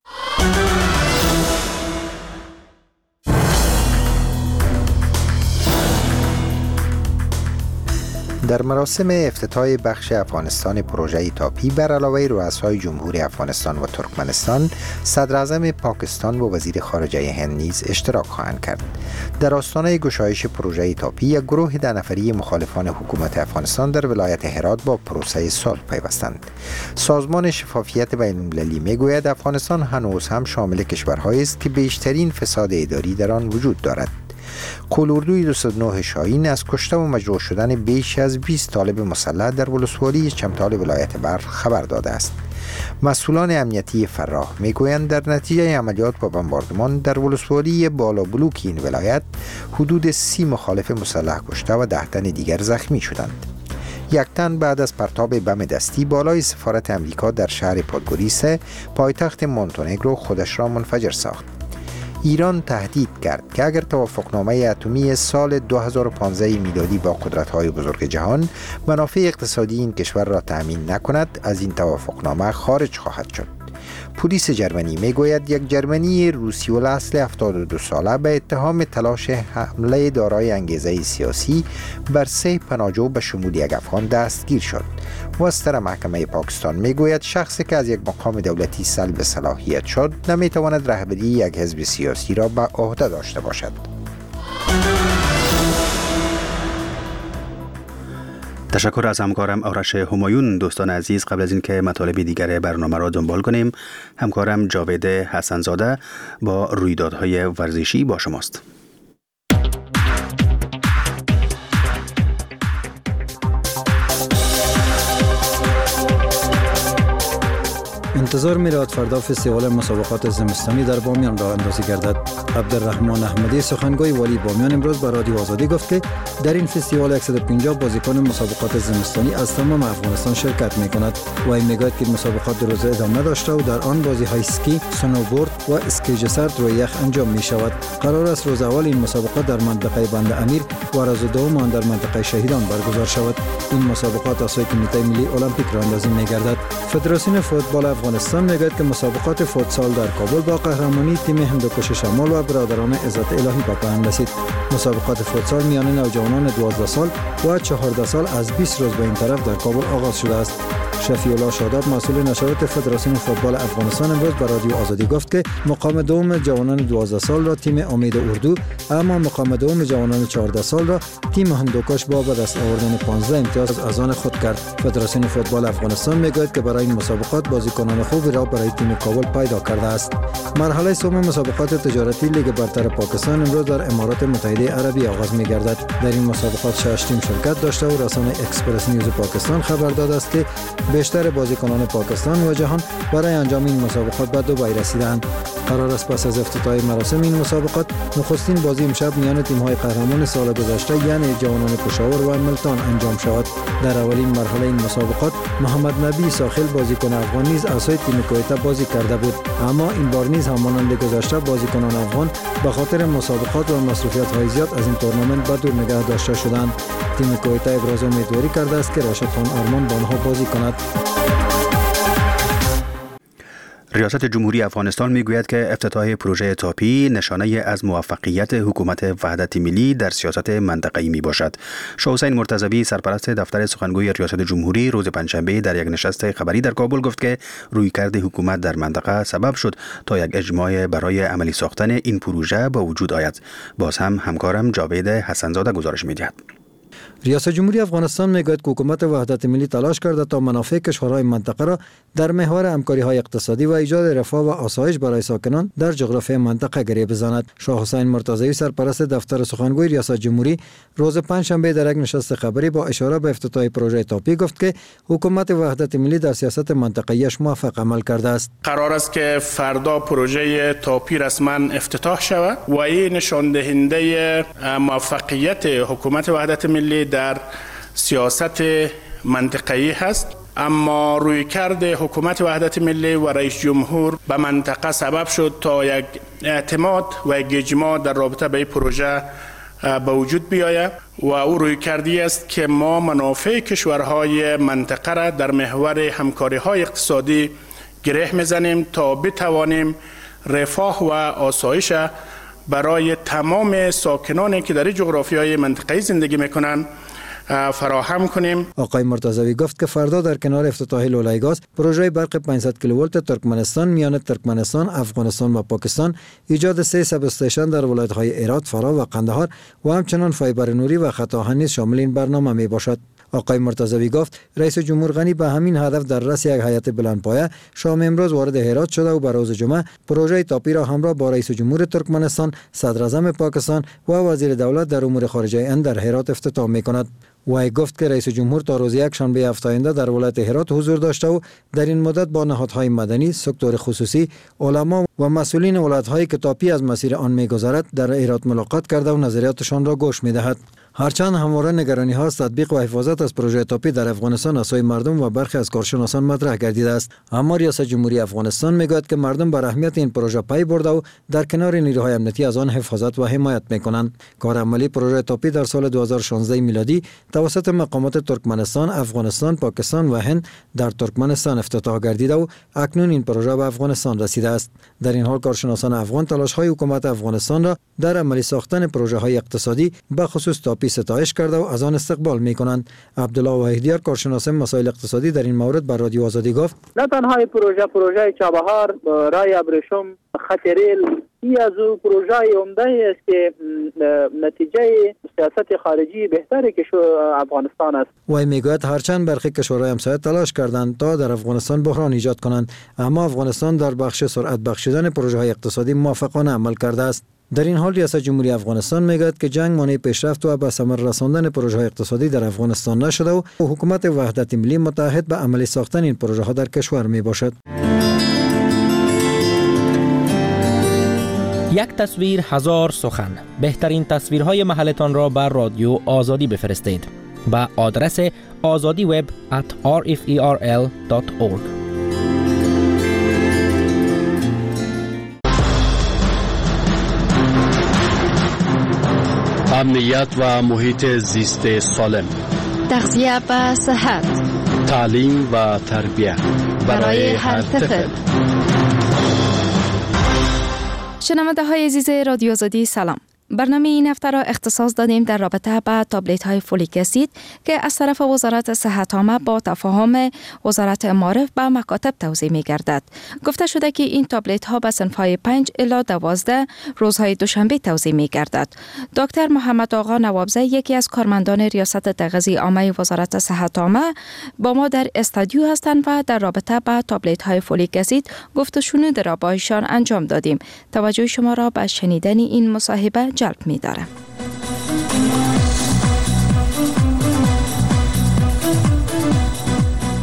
Speaker 2: در مراسم افتتاح بخش افغانستان پروژه تاپی بر علاوه رؤسای جمهوری افغانستان و ترکمنستان، صدر اعظم پاکستان و وزیر خارجه هند نیز اشتراک خواهند کرد. در آستانه گشایش پروژه تاپی، یک گروه ده نفری مخالفان حکومت افغانستان در ولایت هرات با پروسه صلح پیوستند. سازمان شفافیت بین المللی میگوید افغانستان هنوز هم شامل کشورهایی است که بیشترین فساد اداری در آن وجود دارد. قول‌اردوی دویست و نه شاهین از کشته و مجروح شدن بیش از بیست طالب مسلح در ولسوالی چمتال ولایت بلخ خبر داده است. مسئولان امنیتی فراه میگویند در نتیجه عملیات با بمباردمان در ولسوالی بالا بلوک این ولایت حدود سی مخالف مسلح کشته و ده تن دیگر زخمی شدند. یک تن بعد از پرتاب بم دستی بالای سفارت امریکا در شهر پودگوریسه پایتخت مونتونگرو خودش را منفجر ساخت. ایران تهدید کرد که اگر توافقنامه اتمی سال دو هزار و پانزده میلادی با قدرت‌های بزرگ جهان منافع اقتصادی این کشور را تأمین نکند، از این توافقنامه خارج خواهد شد. پلیس جرمنی میگوید یک جرمنی روسی الاصل هفتاد و دو ساله به اتهام تلاش حمله دارای انگیزه سیاسی بر سه پناهجو به شمول یک افغان دستگیر شد. وستر محکمه پاکستان میگوید شخصی که از یک مقام دولتی سلب صلاحیت شد نمیتواند رهبری یک حزب سیاسی را به عهده داشته باشد.
Speaker 1: تشکر از همکارم آرش همایون. دوستان عزیز، قبل از اینکه مطالب دیگر برنامه را دنبال کنیم، همکارم جاوید حسنزاده با رویدادهای ورزشی با شماست.
Speaker 21: انتظار می‌رود فردا فستیوال مسابقات زمستانی در بامیان راه اندازی گردد. عبدالرحمن احمدی سخنگوی والی بامیان امروز به رادیو آزادی گفت که در این فستیوال صد و پنجاه بازیکن مسابقات زمستانی از تمام افغانستان شرکت می‌کند و این می‌گوید که مسابقات دو روزه ادامه داشته و در آن بازی‌های اسکی، سنوبورد و اسکیج سرد روی یخ انجام می‌شود. قرار است روز اول این مسابقات در منطقه بند امیر و روز دوم آن در منطقه شهیدان برگزار شود. این مسابقات از سوی کمیته ملی المپیک راه اندازی می‌گردد. فدراسیون فوتبال افغانستان میگوید که مسابقات فوتسال در کابل با قهرمانی تیم هندوکش شمال و برادران عزت الهی به پایان رسید. مسابقات فوتسال میان نوجوانان دوازده سال و چهارده سال از بیست روز به این طرف در کابل آغاز شده است. شفیع الله شاداب مسئول نشریات فدراسیون فوتبال افغانستان امروز به رادیو آزادی گفت که مقام دوم جوانان دوازده سال را تیم امید اردو، اما مقام دوم جوانان چهارده سال را تیم هندوکش با به دست آوردن پانزده امتیاز از آن خود کرد. فدراسیون فوتبال افغانستان میگوید که برای این مسابقات بازیکنان خوبی را برای تیم کابل پیدا کرده است. مرحله سوم مسابقات تجارتی لیگ برتر پاکستان امروز در امارات متحده عربی آغاز می‌گردد. در این مسابقات شش تیم شرکت داشته و رسانه اکسپرس نیوز پاکستان خبر داده است که بیشتر بازیکنان پاکستان و جهان برای انجام این مسابقات به دبی رسیدند. قرار است پس از افتتاح مراسم این مسابقات نخستین بازی امشب میان تیم‌های قهرمان سال گذشته یعنی جوانان پشاور و ملتان انجام شود. در اولین مرحله این مسابقات محمد نبی ساخل بازیکن افغان نیز عصای تیم کویتا بازی کرده بود، اما این بار نیز همانند گذشته بازیکنان افغان به خاطر مسابقات و مصروفیت‌های زیاد از این تورنمنت به دور نگه داشته شدند. تیم کویتا ابراز امیدواری کرده است که راشد خان آرمان با آنها بازی کند.
Speaker 1: ریاست جمهوری افغانستان میگوید که افتتاح پروژه تاپی نشانه از موفقیت حکومت وحدت ملی در سیاست منطقه‌ای می باشد. شاه حسین مرتضوی سرپرست دفتر سخنگوی ریاست جمهوری روز پنجشنبه در یک نشست خبری در کابل گفت که رویکرد حکومت در منطقه سبب شد تا یک اجماع برای عملی ساختن این پروژه به وجود آید. باز هم همکارم جاوید حسنزاده گزارش می‌دهد.
Speaker 21: ریاست جمهوری افغانستان میگوید که حکومت وحدت ملی تلاش کرده تا منافع کشورهای منطقه را در محور همکاری‌های اقتصادی و ایجاد رفاه و آسایش برای ساکنان در جغرافیای منطقه گره بزند. شاه حسین مرتضوی سرپرست دفتر سخنگوی ریاست جمهوری روز پنجشنبه در یک نشست خبری با اشاره به افتتاح پروژه تاپی گفت که حکومت وحدت ملی در سیاست منطقه‌ایش موفق عمل کرده است.
Speaker 3: قرار است که فردا پروژه تاپی رسما افتتاح شود و این نشان دهنده موفقیت حکومت وحدت ملی در سیاست منطقه‌ای هست. اما رویکرد حکومت وحدت ملی و رئیس جمهور به منطقه سبب شد تا یک اعتماد و یک اجماع در رابطه به این پروژه به وجود بیاید و او رویکردی است که ما منافع کشورهای منطقه را در محور همکاری‌های اقتصادی گره می‌زنیم تا بتوانیم رفاه و آسایش برای تمام ساکنانی که در جغرافیای منطقه‌ای زندگی می‌کنند فراهم کنیم.
Speaker 21: آقای مرتضوی گفت که فردا در کنار افتتاح لولای گاز پروژه برق پانصد کیلوولت ترکمنستان میان ترکمنستان، افغانستان و پاکستان، ایجاد سه سب استیشن در ولایت‌های هرات، فرا و قندهار و همچنین فایبر نوری و خط آهن نیز شامل این برنامه می باشد. آقای مرتضوی گفت رئیس جمهور غنی به همین هدف در رأس یک هیئت بلندپایه شام امروز وارد هرات شده و به روز جمعه پروژه تاپی را همراه با رئیس جمهور ترکمنستان، صدر اعظم پاکستان و وزیر دولت در امور خارجه هند در هرات افتتاح می‌کند. وی گفت که رئیس جمهور تا روز یک شنبه هفته آینده در ولایت هرات حضور داشته و در این مدت با نهادهای مدنی، سکتور خصوصی، علما و مسئولین ولایت‌های که تاپی از مسیر آن می‌گذرد در هرات ملاقات کرده و نظریاتشان را گوش می‌دهد. هرچند همواره نگرانی ها از تطبیق و حفاظت از پروژه تاپی در افغانستان از سوی مردم و برخی از کارشناسان مطرح گردیده است، اما ریاست جمهوری افغانستان میگوید که مردم بر اهمیت این پروژه پی برده و در کنار نیروهای امنیتی از آن حفاظت و حمایت میکنند. کار عملی پروژه تاپی در سال دو هزار و شانزده میلادی توسط مقامات ترکمنستان، افغانستان، پاکستان و هند در ترکمنستان افتتاح گردیده و اکنون این پروژه به افغانستان رسیده است. در این حال کارشناسان افغان تلاش های حکومت افغانستان را در عملی ساختن پروژه های اقتصادی به خصوص تاپی ستایش کرده و از آن استقبال میکنند. عبدالله وحیدیار کارشناس مسائل اقتصادی در این مورد بر رادیو آزادی گفت
Speaker 22: نه تنها پروژه پروژه چابهار، رای ابریشم، خط ریل ای از پروژه عمده است که نتیجه سیاست خارجی بهتری که افغانستان است.
Speaker 21: وی میگوید هرچند برخی کشورهای همسایه تلاش کردند تا در افغانستان بحران ایجاد کنند، اما افغانستان در بخش سرعت بخشیدن پروژه های اقتصادی موفقانه عمل کرده است. در این حال ریاست جمهوری افغانستان میگوید که جنگ مانع پیشرفت و به ثمر رساندن پروژه های اقتصادی در افغانستان نشده و حکومت وحدت ملی متعهد به عملی ساختن این پروژه ها در کشور می باشد.
Speaker 23: یک تصویر هزار سخن. بهترین تصویرهای محلتان را بر رادیو آزادی بفرستید به آدرس آزادی وب ات آر اف ای آر ال دات اورگ.
Speaker 24: امنیت و محیط زیست سالم،
Speaker 25: تغذیه و صحت،
Speaker 24: تعلیم و تربیت
Speaker 25: برای هر طفل.
Speaker 7: شنونده های عزیز رادیو آزادی سلام. برنامه این هفته را اختصاص دادیم در رابطه با تابلت های فولیک اسید که از طرف وزارت صحت عامه با تفاهم وزارت معارف به مکاتب توزیع می گردد. گفته شده که این تابلت ها به صنف های پنج الی دوازده روزهای دوشنبه توزیع می گردد. دکتر محمد آقا نوابزه، یکی از کارمندان ریاست تغذیه عامه وزارت صحت عامه، با ما در استودیو هستند و در رابطه با تابلت های فولیک اسید گفت و شنود را با ایشان انجام دادیم. توجه شما را به شنیدن این مصاحبه جلب می دارم.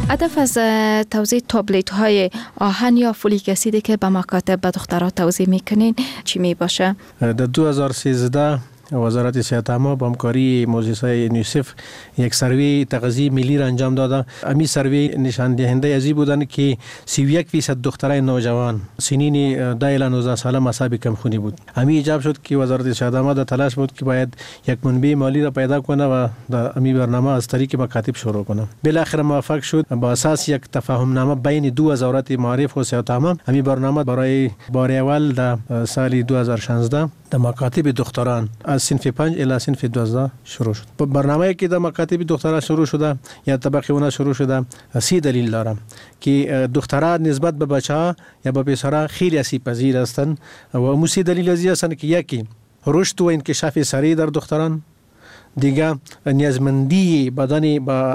Speaker 19: هدف از توزیع تابلت های آهن یا فولیک اسید که به مکاتب به دخترها توزیع میکنین چی می باشه؟
Speaker 4: در دو هزار و سیزده وزارت صحت عامه با همکاری مؤسسه یونیسف یک سروی تغذیه ملی را انجام داده. امی سروی نشان دهنده ازی بودند که سی و یک درصد دخترای نوجوان سنین ده الی نوزده ساله مصاب کمخونی بود. امی ایجاب شد که وزارت صحت عامه در تلاش بود که باید یک منبع مالی را پیدا کنه و در امی برنامه از طریق مکاتب شروع کنه. بالاخره موفق شد. با اساس یک تفاهم نامه بین دو وزارت معارف و صحت عامه امی برنامه برای بار اول در سال دو هزار و شانزده در مکاتب دختران از صنف پنج الی صنف دوازده شروع شد. برنامه‌ای که در مکاتب دختران شروع شده یا طبقه اون شروع شده سی دلیل دارم که دختران نسبت به بچه‌ها یا به پسرها خیلی آسیب پذیر هستند و موسی دلیل ازی هستند که یکی رشد و انکشاف سریع در دختران، دیگه نیازمندی بدن با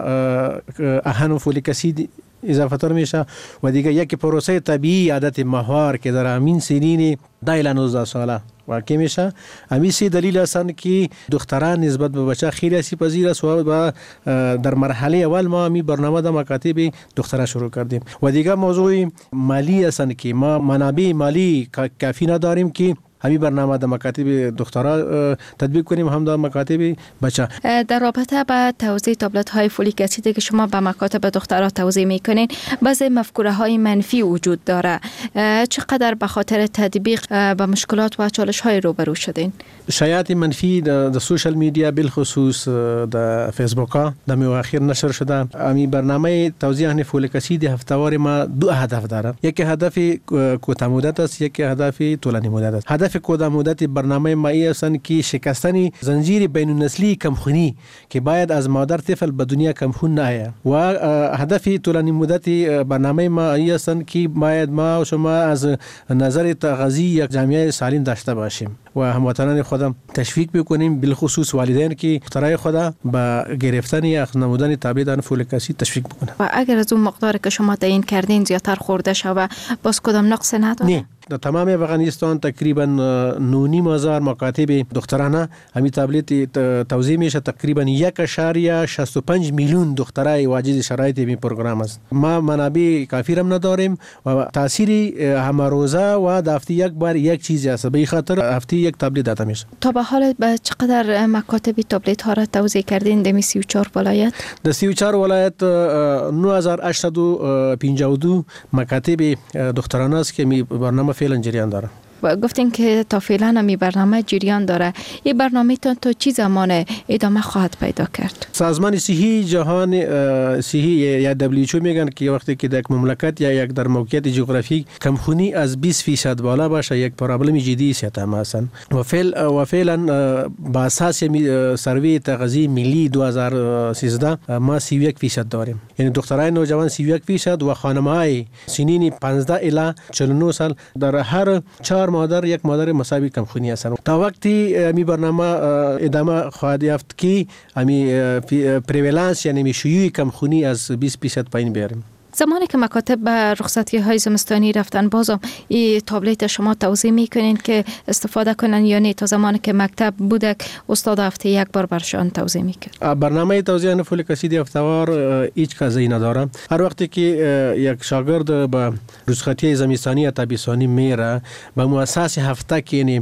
Speaker 4: آهن و فولیک اسید اضافه تر میشه و دیگه یک پروسه طبیعی عادت ماهوار که در همین سنین ده الی نوزده ساله واقع میشه. همین سه دلیل هستند که دختران نسبت به بچه خیلی آسیب پذیر است و در مرحله اول ما می برنامه در مکاتب دختران شروع کردیم و دیگه موضوع مالی هستند که ما منابع مالی کافی نداریم که همین برنامه در مکاتب دخترها تطبیق کنیم هم در مکاتب بچه.
Speaker 19: در رابطه با توزیع تابلت های فولیک اسید که شما به مکاتب دخترها توزیع میکنین بعضی مفکوره های منفی وجود داره، چقدر به خاطر تطبیق با مشکلات و چالش های روبرو شدین؟
Speaker 4: شایعات منفی در سوشال میدیا بالخصوص در فیسبوک ها در اخیر نشر شده. همین برنامه توزیع فولیک اسید هفتهوار ما دو هدف داره، یکی هدف کوتاه مدت است، یکی هدف طولانی مدت است. هدف کوتاه مدت برنامه ما ای است که شکستن زنجیر بین النسلی کمخونی که باید از مادر طفل به دنیا کمخون نآید و هدف طولانی مدت برنامه ما ای است که باید ما و شما از نظر تغذیه یک جامعه سالم داشته باشیم و هموطنان خودم تشویق بکنیم، بالخصوص والدین که دخترای خود به گرفتن یا نمودن تابلت فولیک اسید تشویق بکنن.
Speaker 19: و اگر از اون مقداری که شما تعیین کردین زیادتر خورده شوه باز کدام نقص نداره؟
Speaker 4: نه، در تمام افغانستان تقریبا نونیم هزار مکاتب دخترانه همین تابلت توزیع میشه. تقریبا یک اشاریه شصت و پنج میلیون دخترای واجد شرایط این پروگرام است. ما منابع کافی هم نداریم و تاثیر همه روزه و هفته یک بار یک چیزی است، به خاطر هفته یک تابلت داده میشه.
Speaker 19: تا به حال به چقدر مکاتب تابلت ها را توزیع کردین در سی و چهار ولایت؟
Speaker 4: در سی و چهار ولایت نه هزار و هشتصد و پنجاه و دو مکاتب دخترانه است که می برنامه فعلا جریان داره.
Speaker 19: و گفتین که تا فعلا همی برنامه جریان داره. این برنامه تان تا چی زمان ادامه خواهد پیدا کرد؟
Speaker 4: سازمان صحی جهان صحی یا دبلیو اچ او میگن که وقتی که در یک مملکت یا یک در موقعیت جغرافیک کمخونی از بیست درصد بالا باشه یک پرابلم جدی است هستن و فعل و فعلا با اساس سروی تغذیه ملی دو هزار و سیزده ما سی و یک درصد داریم، یعنی دخترای نوجوان سی و یک درصد و خانم‌های سنین پانزده الی چهل و نه سال در هر چهار مادر یک مادر مصاب کمخونی هستند. تا وقتی می برنامه ادامه خواهد یافت که امی پریولانس یعنی شیوع کمخونی از بیست درصد پایین بیاریم.
Speaker 19: زمانی که مکاتب به رخصتی های زمستانی رفتن بازم این تابلت شما توزیع میکنین که استفاده کنن یا نه؟ تا زمانی که مکتب بودک استاد هفته یک بار برشان توزیع میکنه.
Speaker 4: برنامه توزیع فولیک اسید هفتهوار هیچ کسی نداره. هر وقتی که یک شاگرد به رخصتی زمستانی یا تابستانی میره به مؤسسه هفته که یعنی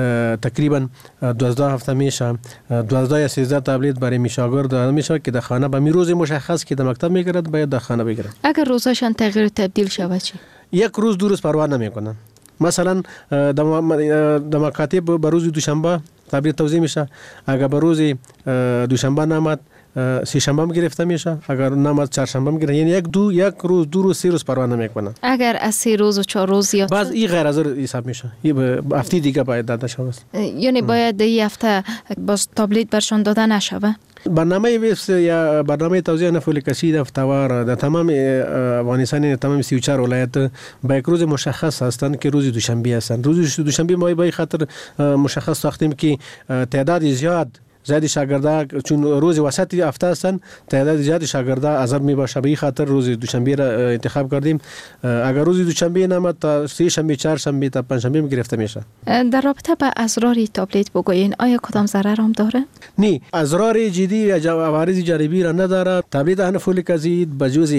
Speaker 4: تقریبا دوازده هفته میشه، دوازده یا سیزده تابلت برای می شاگرد داده میشه که در خانه به می روز مشخص که در مکتب میگیرد باید در خانه بگیرد.
Speaker 19: اگر روزشان تغییر تبدیل شود چی؟
Speaker 4: یک روز دو روز پروا نمیکنن. مثلا در مکاتب به روز دوشنبه تابلت توزیع میشه، اگر به روز دوشنبه نامد سه شنبه هم گرفته میشه، اگر نامد چهارشنبه هم گرفته، یعنی یک دو یک روز دو روز سه روز پروا نمیکنن.
Speaker 19: اگر از سه روز و چهار روز زیاد
Speaker 4: باز این غیر از حساب میشه، این هفته دیگه باید داده شود.
Speaker 19: یعنی باید این هفته باز تابلت برشان داده نشود.
Speaker 4: برنامه ویفس یا برنامه توزیع فولیک اسید هفتهوار در تمام افغانستان تمام سی و چهار ولایت با یک روز مشخص هستند که روز دوشنبه هستند. روز دوشنبه ما به خاطر مشخص ساختیم که تعداد زیاد زیاد شاگردا چون روز وسط هفته هستن تعداد زیاد شاگردا عذاب می باشه، به خاطر روز دوشنبه را انتخاب کردیم. اگر روز دوشنبه نماد تا سه شنبه، چهار شنبه تا پنج شنبه گرفته میشه.
Speaker 19: در رابطه با اضرار تابلت بگوین، آیا کدام ضرر هم داره؟
Speaker 4: نه، اضرار جدی یا عوارض جانبی را نداره. تابلت اهن فولیک اسید بجز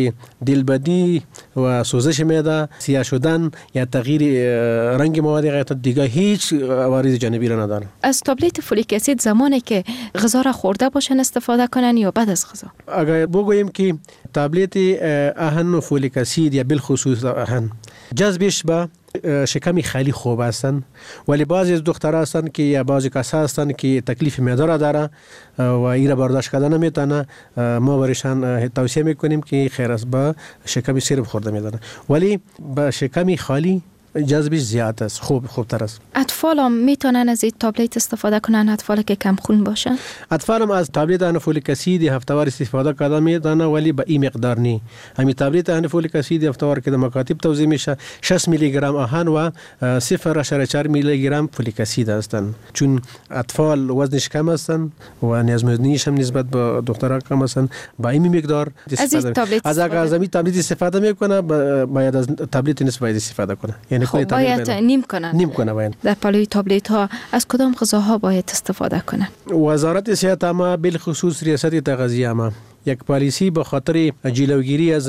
Speaker 4: دلبدی و سوزش معده، سیاه شدن یا تغییر رنگ مواد غذایی دیگه هیچ عوارض جانبی را نداره.
Speaker 19: از تابلت فولیک اسید زمانی که غذا را خورده باشن استفاده کنن یا بعد از غذا؟
Speaker 4: اگر بگوییم که تابلت اهن فولیک اسید یا بالخصوص اهن جذبش به شکم خالی خوب هستن، ولی بعضی از دخترها هستن که یا بعضی کسا هستن که تکلیف معده را داره و این را برداشت کردن نمیتونه. ما برایشان توصیه میکنیم که خیر است با شکم سرب خورده میدانه، ولی با شکم خالی جذبش زیاد است، خوب خوبتر است.
Speaker 19: اطفال هم میتونن از این تابلت استفاده کنن، اطفال که کم خون باشن؟
Speaker 4: اطفال هم از تابلت اهن فولیک اسید هفته‌وار استفاده کردن میتونن، ولی به این مقدار نه. همین تابلت اهن فولیک اسید هفته‌وار که در مکاتب توزیع میشه شصت میلی گرم آهن و صفر ممیز چهار میلی گرم فولیک اسید هستند. چون اطفال وزنش کم هستند و نیازمندیش هم نسبت به دخترها کم هستند، با این مقدار استفاده از اگر از این تابلت استفاده میکنه باید از تابلت نسبت استفاده کنه. یعنی
Speaker 19: خب باید نیم کنن.
Speaker 4: نیم کنه باید.
Speaker 19: در پلوی تابلت ها از کدام غذاها باید استفاده کنن؟
Speaker 4: وزارت صحت عامه بالخصوص ریاست تغذیه عامه یک پالیسی به خاطر جلوگیری از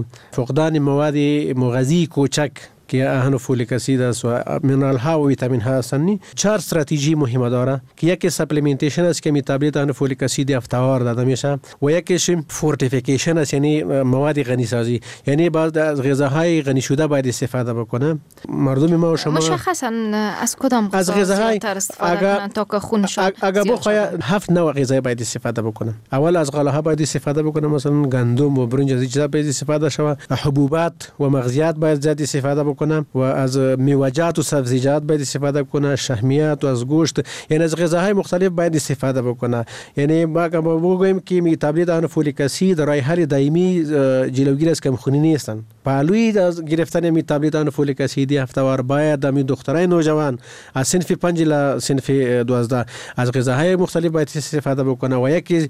Speaker 4: فقدان مواد مغذی کوچک که اهن فولیک اسید است و مینرال ها و ویتامین ها هستند، چهار استراتژی مهمه داره که یکی سپلیمنتیشن است که می تابلت اهن فولیک اسید هفته‌وار داده میشه و یکیش فورتیفیکیشن است، یعنی مواد غنی سازی، یعنی بعض از غذاهای غنی شده باید استفاده بکنه. مردم ما و شما
Speaker 19: مشخصا از کدام
Speaker 4: از غذاهای
Speaker 19: استفاده کنن تا که خونشون
Speaker 4: اگر بخواد هفت نوع غذایی باید استفاده بکنه. اول از غله ها باید استفاده بکنه، مثلا گندم و برنج، از این چیزا باید استفاده شود. حبوبات و مغزیات باید زیاد استفاده بکنه و از میوه‌جات و سبزیجات باید استفاده کنه، شحمیات و از گوشت، یعنی از غذاهای مختلف باید استفاده بکنه. یعنی ما بگویم که می تابلت اهن فولیک اسید راه حل دائمی جلوگیری از کمخونی نیستند. پهلوی از گرفتن می تابلت اهن فولیک اسید هفته‌وار باید می دخترای نوجوان از صنف پنج تا صنف دوازده از غذاهای مختلف باید استفاده بکنه و یکی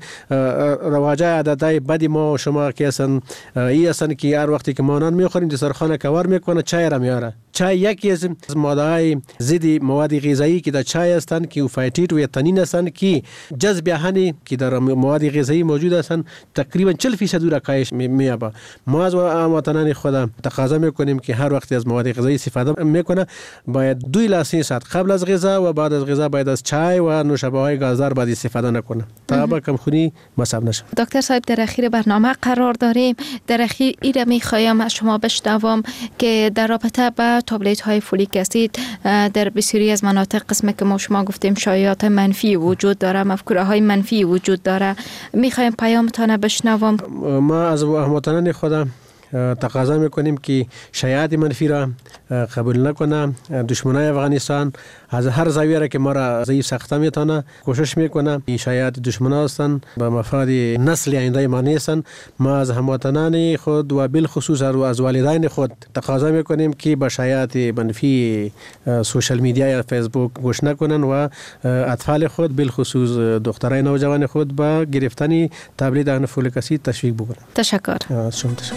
Speaker 4: رواجای عادتای بدی ما و شما که هستن این هستن که هر وقتی که ما نان میخوریم دسترخوان کور میکنه، چای را میاره. چای یکی از ماده‌های ضد مواد غذایی که در چای هستند که فایتیت و تنین هستند که جذب اهنی که در مواد غذایی موجود هستند تقریبا چهل درصد را کاهش می‌یابد. ما از وطنان خود تقاضا میکنیم که هر وقتی از مواد غذایی استفاده میکنه باید دو الی سه ساعت قبل از غذا و بعد از غذا باید از چای و نوشابه‌های گازدار باید استفاده نکنه تا با کمخونی مصاب نشه.
Speaker 19: دکتر صاحب در اخیر برنامه قرار داریم. در اخیر ایره میخوایم از شما بشنوم که در رابطه با تابلت های فولیک اسید در بسیاری از مناطق قسمی که ما شما گفتیم شایعات منفی وجود داره، مفکوره های منفی وجود داره. میخوایم پیامتان بشنوم.
Speaker 4: ما از هموطنان خودم تقاضا میکنیم که شایعات منفی را قبول نکنه. دشمنای افغانستان از هر زاویه را که ما را ضعیف ساخته میتونه کوشش میکنه. این شایعات دشمنا هستند، به مفاد نسل آینده ما نیستند. ما از هموطنان خود و بالخصوص از والدین خود تقاضا میکنیم که به شایعات منفی سوشال میدیا یا فیسبوک گوش نکنن و اطفال خود بالخصوص دخترای نوجوان خود با گرفتن تابلت اهن فولیک اسید تشویق بکنن.
Speaker 19: تشکر.
Speaker 4: شما تشکر.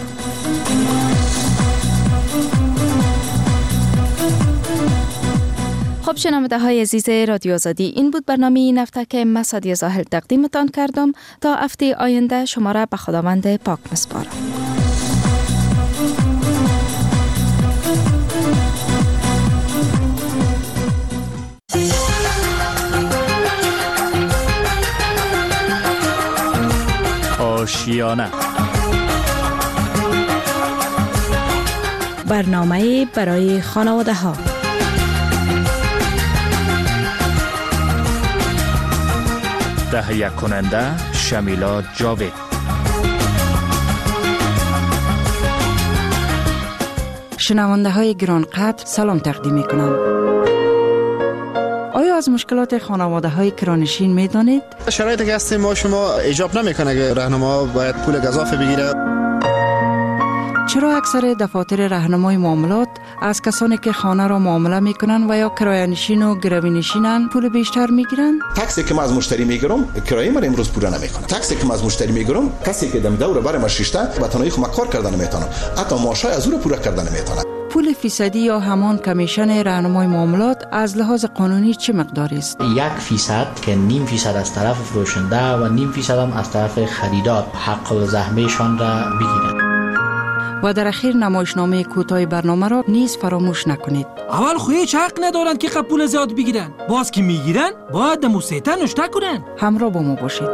Speaker 19: خب شنونده های عزیز رادیو آزادی، این بود برنامه این هفته که من سادیه زاهل تقدیمتان کردم. تا هفته آینده شما را به خداوند پاک میسپارم.
Speaker 14: آشیانه
Speaker 5: برنامه برای خانواده ها.
Speaker 14: تهیه کننده شمیلا جاوید.
Speaker 5: شنونده های گرانقدر سلام تقدیم می کنم. آیا از مشکلات خانواده های کرانشین می دانید؟
Speaker 9: شرایطی که هستیم ما شما ایجاب نمی کنه که راهنما باید پول گزافه بگیره.
Speaker 5: چرا اکثر دفاتر راهنمای معاملات از کسانی که خانه را معامله میکنن و یا کرایه‌نشین و گروی‌نشینن پول بیشتر میگیرن؟
Speaker 9: تاکسی که من از مشتری میگیرم کرایه من امروز پول نمیکنه. تاکسی که من از مشتری میگیرم کسی که دم دور بر ما شیشته با تنهایی خود کار کردن نمیتونه، حتی معاشای از او پورا کردن نمیتونه.
Speaker 5: پول فیصدی یا همان کمیشن راهنمای معاملات از لحاظ قانونی چه مقدار است؟
Speaker 10: یک فیصد که نیم فیصد از طرف فروشنده و نیم فیصد هم از طرف خریدار حق الزحمهشان را بگیرند.
Speaker 5: و در اخیر نمایشنامه کوتاه برنامه را نیز فراموش نکنید.
Speaker 11: اول خو هیچ حق ندارند که پول زیاد بگیرن، باز که میگیرن باید موسیتا نشته کنن.
Speaker 5: همراه با ما باشید.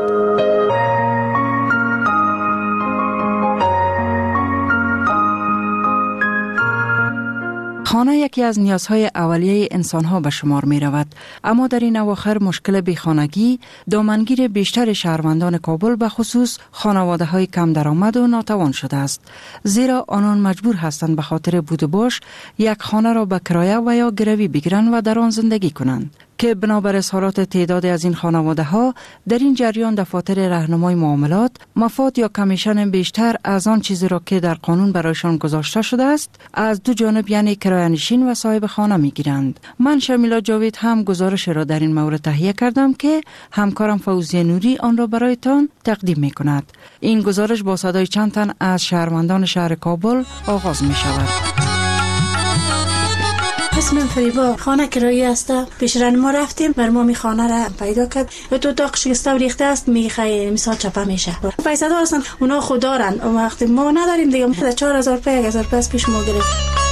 Speaker 5: خانه یکی از نیازهای اولیه انسانها به شمار می رود، اما در این اواخر مشکل بیخانگی دامنگیر بیشتر شهروندان کابل به خصوص خانواده های کم درآمد و ناتوان شده است، زیرا آنان مجبور هستند به خاطر بود و باش یک خانه را به کرایه و یا گروی بگیرند و در آن زندگی کنند، که بنابر اظهارات تعدادی از این خانواده ها در این جریان دفاتر راهنمای معاملات مفاد یا کمیشن بیشتر از آن چیزی را که در قانون برایشان گذاشته شده است از دو جانب یعنی کرایه‌نشین و صاحب خانه میگیرند. من شمیلا جاوید هم گزارش را در این مورد تهیه کردم که همکارم فوزیه نوری آن را برایتان تقدیم می کند. این گزارش با صدای چند تن از شهروندان شهر کابل آغاز می شود.
Speaker 12: اسمم فریبا، خانه کرایه است. پیش راهنما رفتیم، بر ما می خانه را پیدا کرد. تو اتاق شکسته و ریخته است، می خی مثال چپه میشه. پیسه دار هستن، اونا خود دارن. وقتی ما نداریم دیگه چهار هزار روپیه یک هزار روپیه پیش ما گرفت.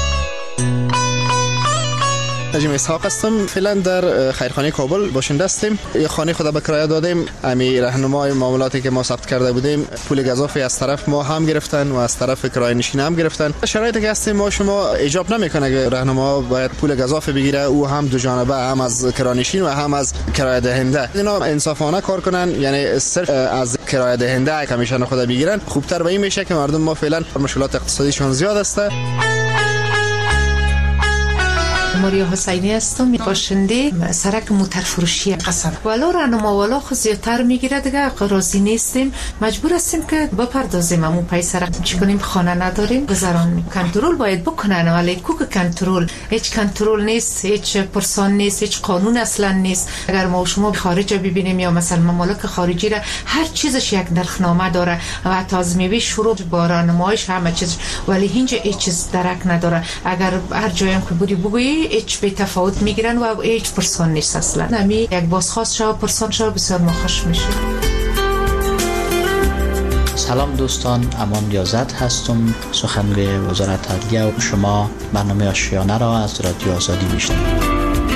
Speaker 13: نجیم اسحاق هستم. فعلا در خیرخانه کابل باشنده هستیم. یه خانه خود به کرایه دادیم. امی راهنمای معاملاتی که ما ثبت کرده بودیم پول گزافی از طرف ما هم گرفتن و از طرف کرایه نشین هم گرفتن. شرایطی که هستیم ما شما ایجاب نمیکنه که راهنما باید پول گزافی بگیره، او هم دو جانبه، هم از کرایه نشین و هم از کرایه دهنده. اینا انصافانه کار کنن، یعنی صرف از کرایه دهنده کمیشن خود بگیرن. خوبتر به این میشه که مردم ما فعلا مشکلات اقتصادیشون زیاد است.
Speaker 26: ماریا حسینی هستم، باشنده سرک موتر فروشی قصر. ولو راهنما والا خود زیادتر میگیره دیگه راضی نیستیم، مجبور هستیم که بپردازیم. همون پیسه را چی کنیم؟ خانه نداریم، گذران کنترل باید بکنن، ولی کوک کنترل هیچ کنترل نیست، هیچ پرسان نیست، هیچ قانون اصلا نیست. اگر ما شما خارج ببینیم یا مثلا ممالک خارجی را هر چیزش یک نرخنامه داره و حتی از میوه شروع با راهنمایش همه چیز، ولی اینجا هیچ چیز درک نداره. اگر هر جایی که بودی بگویی هیچ به تفاوت میگیرن و هیچ پرسان نیست اصلا. نمی یک بازخواست شو پرسان شو بسیار خوش میشه.
Speaker 10: سلام دوستان، امان ریاضت هستم، سخنگوی وزارت عدلیه و شما برنامه آشیانه را از رادیو آزادی میشنوید.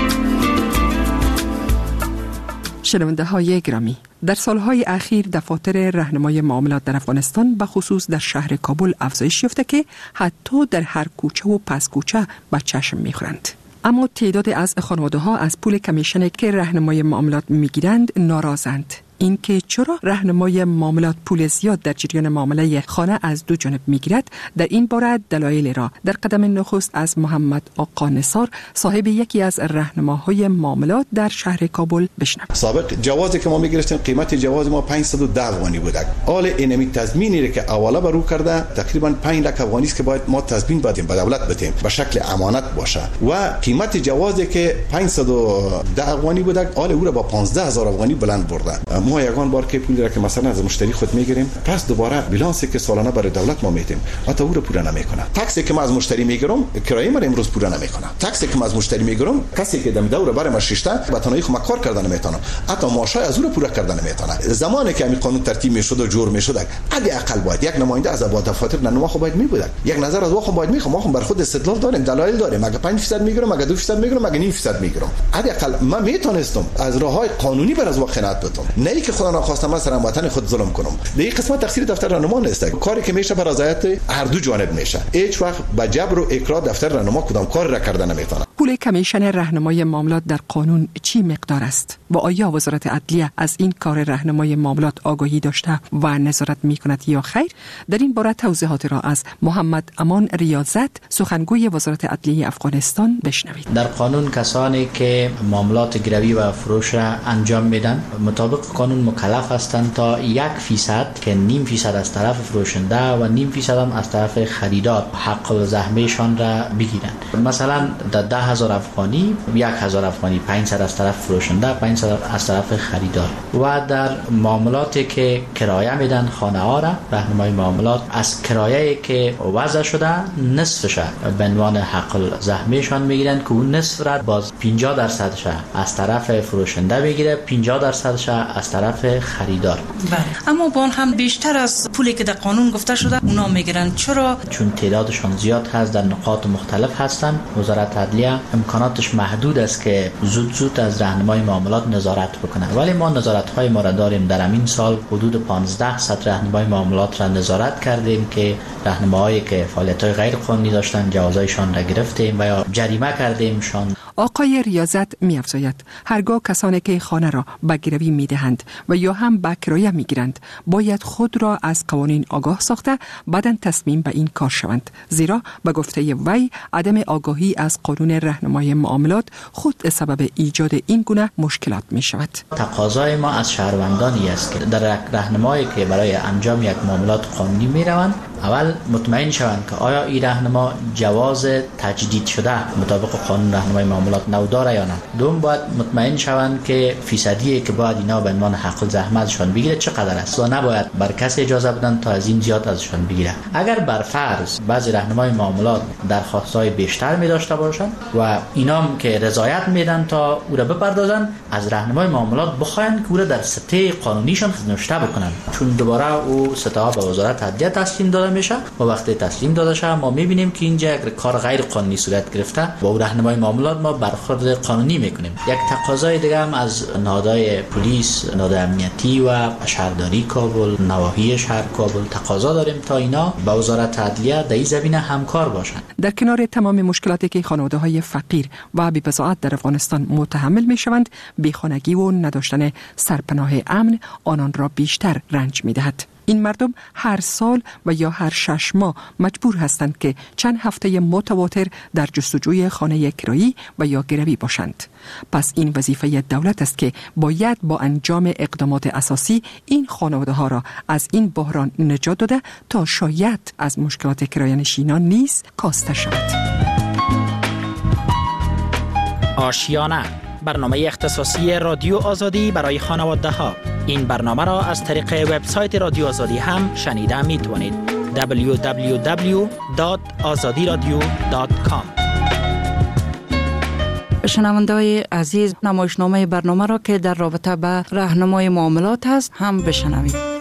Speaker 27: شنونده های گرامی، در سالهای اخیر دفاتر راهنمای معاملات در افغانستان به خصوص در شهر کابل افزایش یافته که حتی در هر کوچه و پس کوچه به چشم میخورند. اما تعداد از خانواده ها از پول کمیشنی که راهنمای معاملات میگیرند ناراضند. این که چرا راهنمای معاملات پول زیاد در جریان معامله خانه از دو جانب میگیرد، در این باره دلایل را در قدم نخست از محمد آقا نثار صاحب یکی از راهنماهای معاملات در شهر کابل بشنویم.
Speaker 9: سابق جوازی که ما میگرفتیم قیمت جواز ما پانصد و ده افغانی بود. حال اینمی تضمینی که اولا برو کرده تقریبا پنج لک افغانی است که باید ما تضمین بدیم به دولت بدیم به شکل امانت باشه و قیمت جوازی که پانصد و ده افغانی بود حال او را با پانزده هزار افغانی بلند برده. ما یگان بار که پول را که مثلا از مشتری خود میگیریم پس دوباره بیلانسی که سالانه برای دولت ما میدیم حتی او را پورا نمیکنه. تاکسی که ما از مشتری میگیرم کرایه ما امروز پورا نمیکنه. تاکسی که ما از مشتری میگیرم کسی که دم دور بر ما شیشته با تنهایی خود کار کردن نمیتونه، حتی معاشای از او را پورا کردن نمیتونه. زمانی که همین قانون ترتیب میشد و جور میشد حداقل باید یک نماینده از ابواب دفاتر راهنما خو باید میبود، یک نظر از واخو باید میخوام، ما بر خود استدلال داریم، دلایل داریم. مگه پنج درصد میگیرم، مگه دو درصد میگیرم، مگه نیم درصد میگیرم. حداقل ما میتونستم از راههای قانونی بر از واقعیت بدم، نه اینکه خدا نخواسته من سر وطن خود ظلم کنم. این قسمت تقصیر دفتر راهنما نیست، کاری که میشه بر رضایت هر دو جانب میشه. هیچ وقت با جبر و اکراه دفتر راهنما کدام کار را کردن نمیتونه.
Speaker 27: پول کمیشن راهنمای معاملات در قانون چی مقدار است و آیا وزارت عدلیه از این کار راهنمای معاملات آگاهی داشته و نظارت می‌کند یا خیر؟ در این باره توضیحات را از محمد امان ریاضت، سخنگوی وزارت عدلیه افغانستان بشنوید.
Speaker 10: در قانون کسانی که معاملات گروی و فروش را انجام میدن مطابق قانون مکلف هستند تا یک فیصد که نیم فیصد از طرف فروشنده و نیم فیصد هم از طرف خریدار حق الزحمهشان را بگیرند. مثلا در ده هزار افغانی یک هزار افغانی پنجصد از طرف فروشنده، پنجصد از طرف خریدار. و در معاملاتی که کرایه میدن خانه ها را راهنمای معاملات از کرایه‌ای که وضع شده نصفش به عنوان حق الزحمهشان میگیرن که اون نصف را باز پنجاه درصدش از طرف فروشنده بگیره، پنجاه درصدش از طرف خریدار.
Speaker 6: بله، اما با هم بیشتر از پولی که در قانون گفته شده اونا میگیرن. چرا؟
Speaker 10: چون تعدادشان زیاد هست، در نقاط مختلف هستند. وزارت عدلیه امکاناتش محدود است که زود زود از راهنمای معاملات نظارت بکنه، ولی ما نظارت‌های ما را داریم. در همین سال حدود پانزده صد راهنمای معاملات را نظارت کردیم که راهنماهایی که فعالیت‌های غیر قانونی داشتن جوازایشان را گرفتیم و یا جریمه کردیمشان.
Speaker 27: آقای ریاضت می‌افزاید هرگاه کسانی که خانه را به گروی می‌دهند و یا هم به کرایه می‌گیرند باید خود را از قوانین آگاه ساخته بعداً تصمیم به این کار شوند، زیرا به گفته وی عدم آگاهی از قانون راهنمای معاملات خود سبب ایجاد این گونه مشکلات می‌شود.
Speaker 10: تقاضای ما از شهروندانی است که در راهنمایی که برای انجام یک معاملات قانونی می‌روند اول مطمئن شوند که آیا این راهنما جواز تجدید شده مطابق قانون راهنمای معاملات نو داره یا نه. دوم باید مطمئن شوند که فیصدی که باید اینا به عنوان حق الزحمه‌شان بگیره چقدر است و نباید بر کسی اجازه بدن تا از این زیاد ازشان بگیره. اگر بر فرض بعضی راهنمای معاملات درخواست‌های بیشتر می داشته باشند و اینام که رضایت میدن تا او را بپردازن، از راهنمای معاملات بخواین که او را در سطح قانونیشان نوشته بکنن، چون دوباره او سطح به وزارت عدلیه تسلیم داده میشه و وقتی تسلیم داده شه ما میبینیم که اینجا یک کار غیر قانونی صورت گرفته با او راهنمای معاملات ما برخورد قانونی میکنیم. یک تقاضای دیگه هم از نهادهای پلیس، نهادهای امنیتی و شهرداری کابل، نواحی شهر کابل تقاضا داریم تا اینا با وزارت عدلیه در این زمینه همکار باشند.
Speaker 27: در کنار تمام مشکلاتی که خانواده‌های فقیر و بی‌بضاعت در افغانستان متحمل میشوند، بیخانگی و نداشتن سرپناه امن آنان را بیشتر رنج میدهد. این مردم هر سال و یا هر شش ماه مجبور هستند که چند هفته متواتر در جستجوی خانه کرایی و یا گروی باشند. پس این وظیفه دولت است که باید با انجام اقدامات اساسی این خانواده ها را از این بحران نجات داده تا شاید از مشکلات کرایه‌نشینان نیز کاسته شود.
Speaker 23: آشیانه، برنامه اختصاصی رادیو آزادی برای خانواده ها. این برنامه را از طریق وبسایت رادیو آزادی هم شنیده می توانید. دبلیو دبلیو دبلیو دات آزادی رادیو دات کام.
Speaker 5: شنونده‌های عزیز، نمایشنامه برنامه را که در رابطه به راهنمای معاملات است هم بشنوید.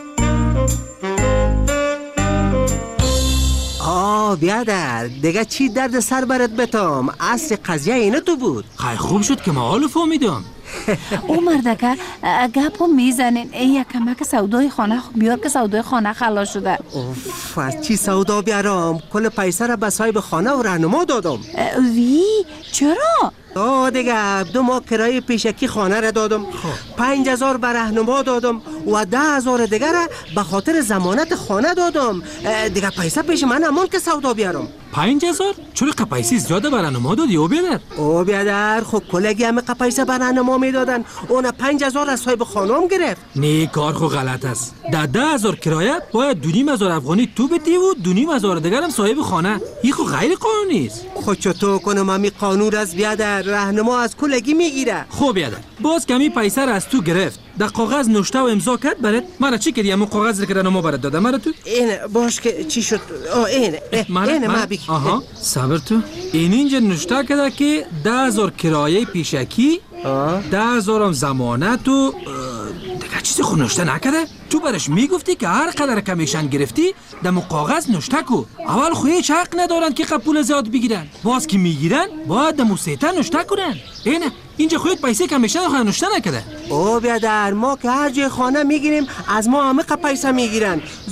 Speaker 8: آه بیادر دیگه چی درد سر برات بتام؟ اصل قضیه اینه تو بود.
Speaker 11: خیلی خوب شد که ما حالو فهمیدم.
Speaker 15: او مردکه گپو میزنین یک کمک سودای خانه بیار که سودای خانه خلاص شده.
Speaker 8: اوف از چی سودا بیارم؟ کل پیسه را به صاحب خانه و راهنما دادم.
Speaker 15: وی چرا؟
Speaker 8: آه دیگه دو ماه کرایه پیشکی خانه را دادم، پنج هزار به راهنما دادم و ده هزار دیگه را به خاطر ضمانت خانه دادم. دیگه پیسه پیش من امان که سودا بیارم.
Speaker 11: پنج هزار؟ چرا قپایسی زیاده به راهنما دادی او بیادر؟
Speaker 8: او بیادر خب کلگی همه قپایسه به راهنما میدادن، اون پنج هزار از صاحب خانم گرفت.
Speaker 11: نه کار خو غلط است. ده ده هزار کرایه باید دو نیم هزار افغانی تو بدی و دو نیم هزار دیگر هم صاحب خانه. این خو غیر قانونی است.
Speaker 8: خود چطور کنم امی قانون از بیادر؟ راهنما از کلگی میگیره.
Speaker 11: خب بیادر باز کمی پیسه را از تو گرفت، در کاغذ نوشته و امضا کرد برات. مرا چی کردی؟ همون کاغذ که راهنما برات داده مرا تو؟
Speaker 8: این باش که چی شد؟ آه این این ما بگی.
Speaker 11: آها صبر تو. این اینجا نوشته کرده که ده هزار کرایه پیشکی، ده هزار هم ضمانت و دیگه چیزی خود نوشته نکرده. تو برش میگفتی که هر قدر کمیشن گرفتی دم کاغذ نوشته کو. اول خو هیچ حق ندارن که قبول زیاد بگیرن، باز که میگیرن باید دم سیتا نوشته کنن. اینه اینجا خودت پیسه کمیشن خود نوشته نکرده.
Speaker 8: او بیادر ما که هر جای خانه میگیریم از ما همه پیسه میگیرن.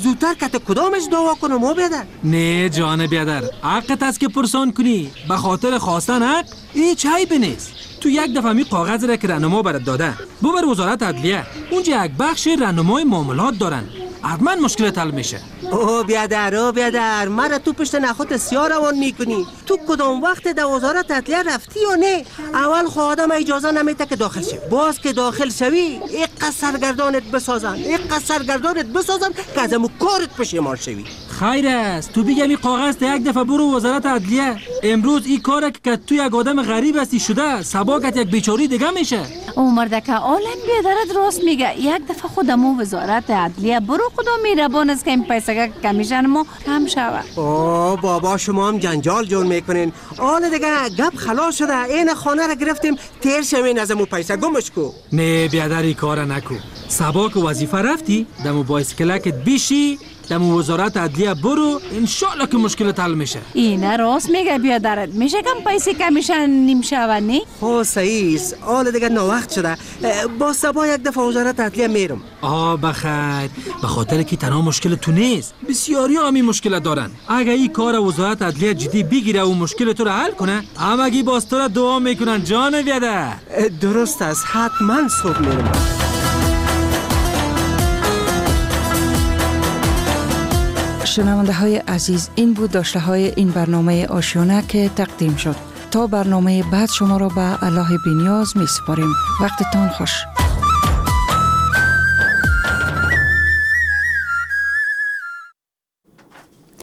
Speaker 8: زودتر کت کدامش دعوا کنم او بیادر؟
Speaker 11: نه جان بیادر، حقت است که پرسان کنی. به خاطر خواستن حق هیچ عیبی نیست. تو یک دفعه می کاغذ را که راهنما برات داده ببر وزارت عدلیه، اونجا یک بخش راهنمای معاملات دارن، حتما مشکل حل میشه.
Speaker 8: او بیادر او بیادر مرا تو پشت نخوت سیاه روان میکنی. تو کدام وقت در وزارت عدلیه رفتی یا نه؟ اول خود آدم اجازه نمیده که داخل شوی، باز که داخل شوی یک سرگردانت بسازن یک سرگردانت بسازن که از امو کارت پشیمان شوی.
Speaker 11: خیر است تو بگم این کاغذ تا یک دفعه برو وزارت عدلیه. امروز این کار که تو یک آدم غریب هستی شده سباکت یک بیچاری دیگه میشه.
Speaker 15: او مردکه عالم بیادرت راست میگه. یک دفعه خودمو وزارت عدلیه برو خدا میربان است که این پیسه کمیشن ما کم شود.
Speaker 8: اوه بابا شما هم جنجال جور میکنین. حالا دیگه گپ خلاص شده. این خانه را گرفتیم تیر شوین از امو پیسه گمش کو.
Speaker 11: نه بیادر این کار نکو. سباک وظیفه رفتی دمو بایسکلکت بیشی دمو وزارت عدلیه برو انشالله که مشکلت حل میشه.
Speaker 15: اینه راست میگه بیادرت. میشه کم پیسه کمیشن نیم شود نی؟
Speaker 8: خو صحیح است. حالا دیگه نوقت شده. با سبا یک دفعه وزارت عدلیه میرم.
Speaker 11: آه بخیر. به خاطر که تنها مشکل تو نیست بسیاری هم این مشکل دارن. اگه این کار وزارت عدلیه جدی بگیره و مشکل تو رو حل کنه همگی باز تو رو دعا میکنن جان بیادر.
Speaker 8: درست است. حتما صبح میرم.
Speaker 5: شنونده های عزیز، این بود داشته های این برنامه آشیانه که تقدیم شد. تا برنامه بعد شما را به الله بی‌نیاز می سپاریم. وقتتان خوش.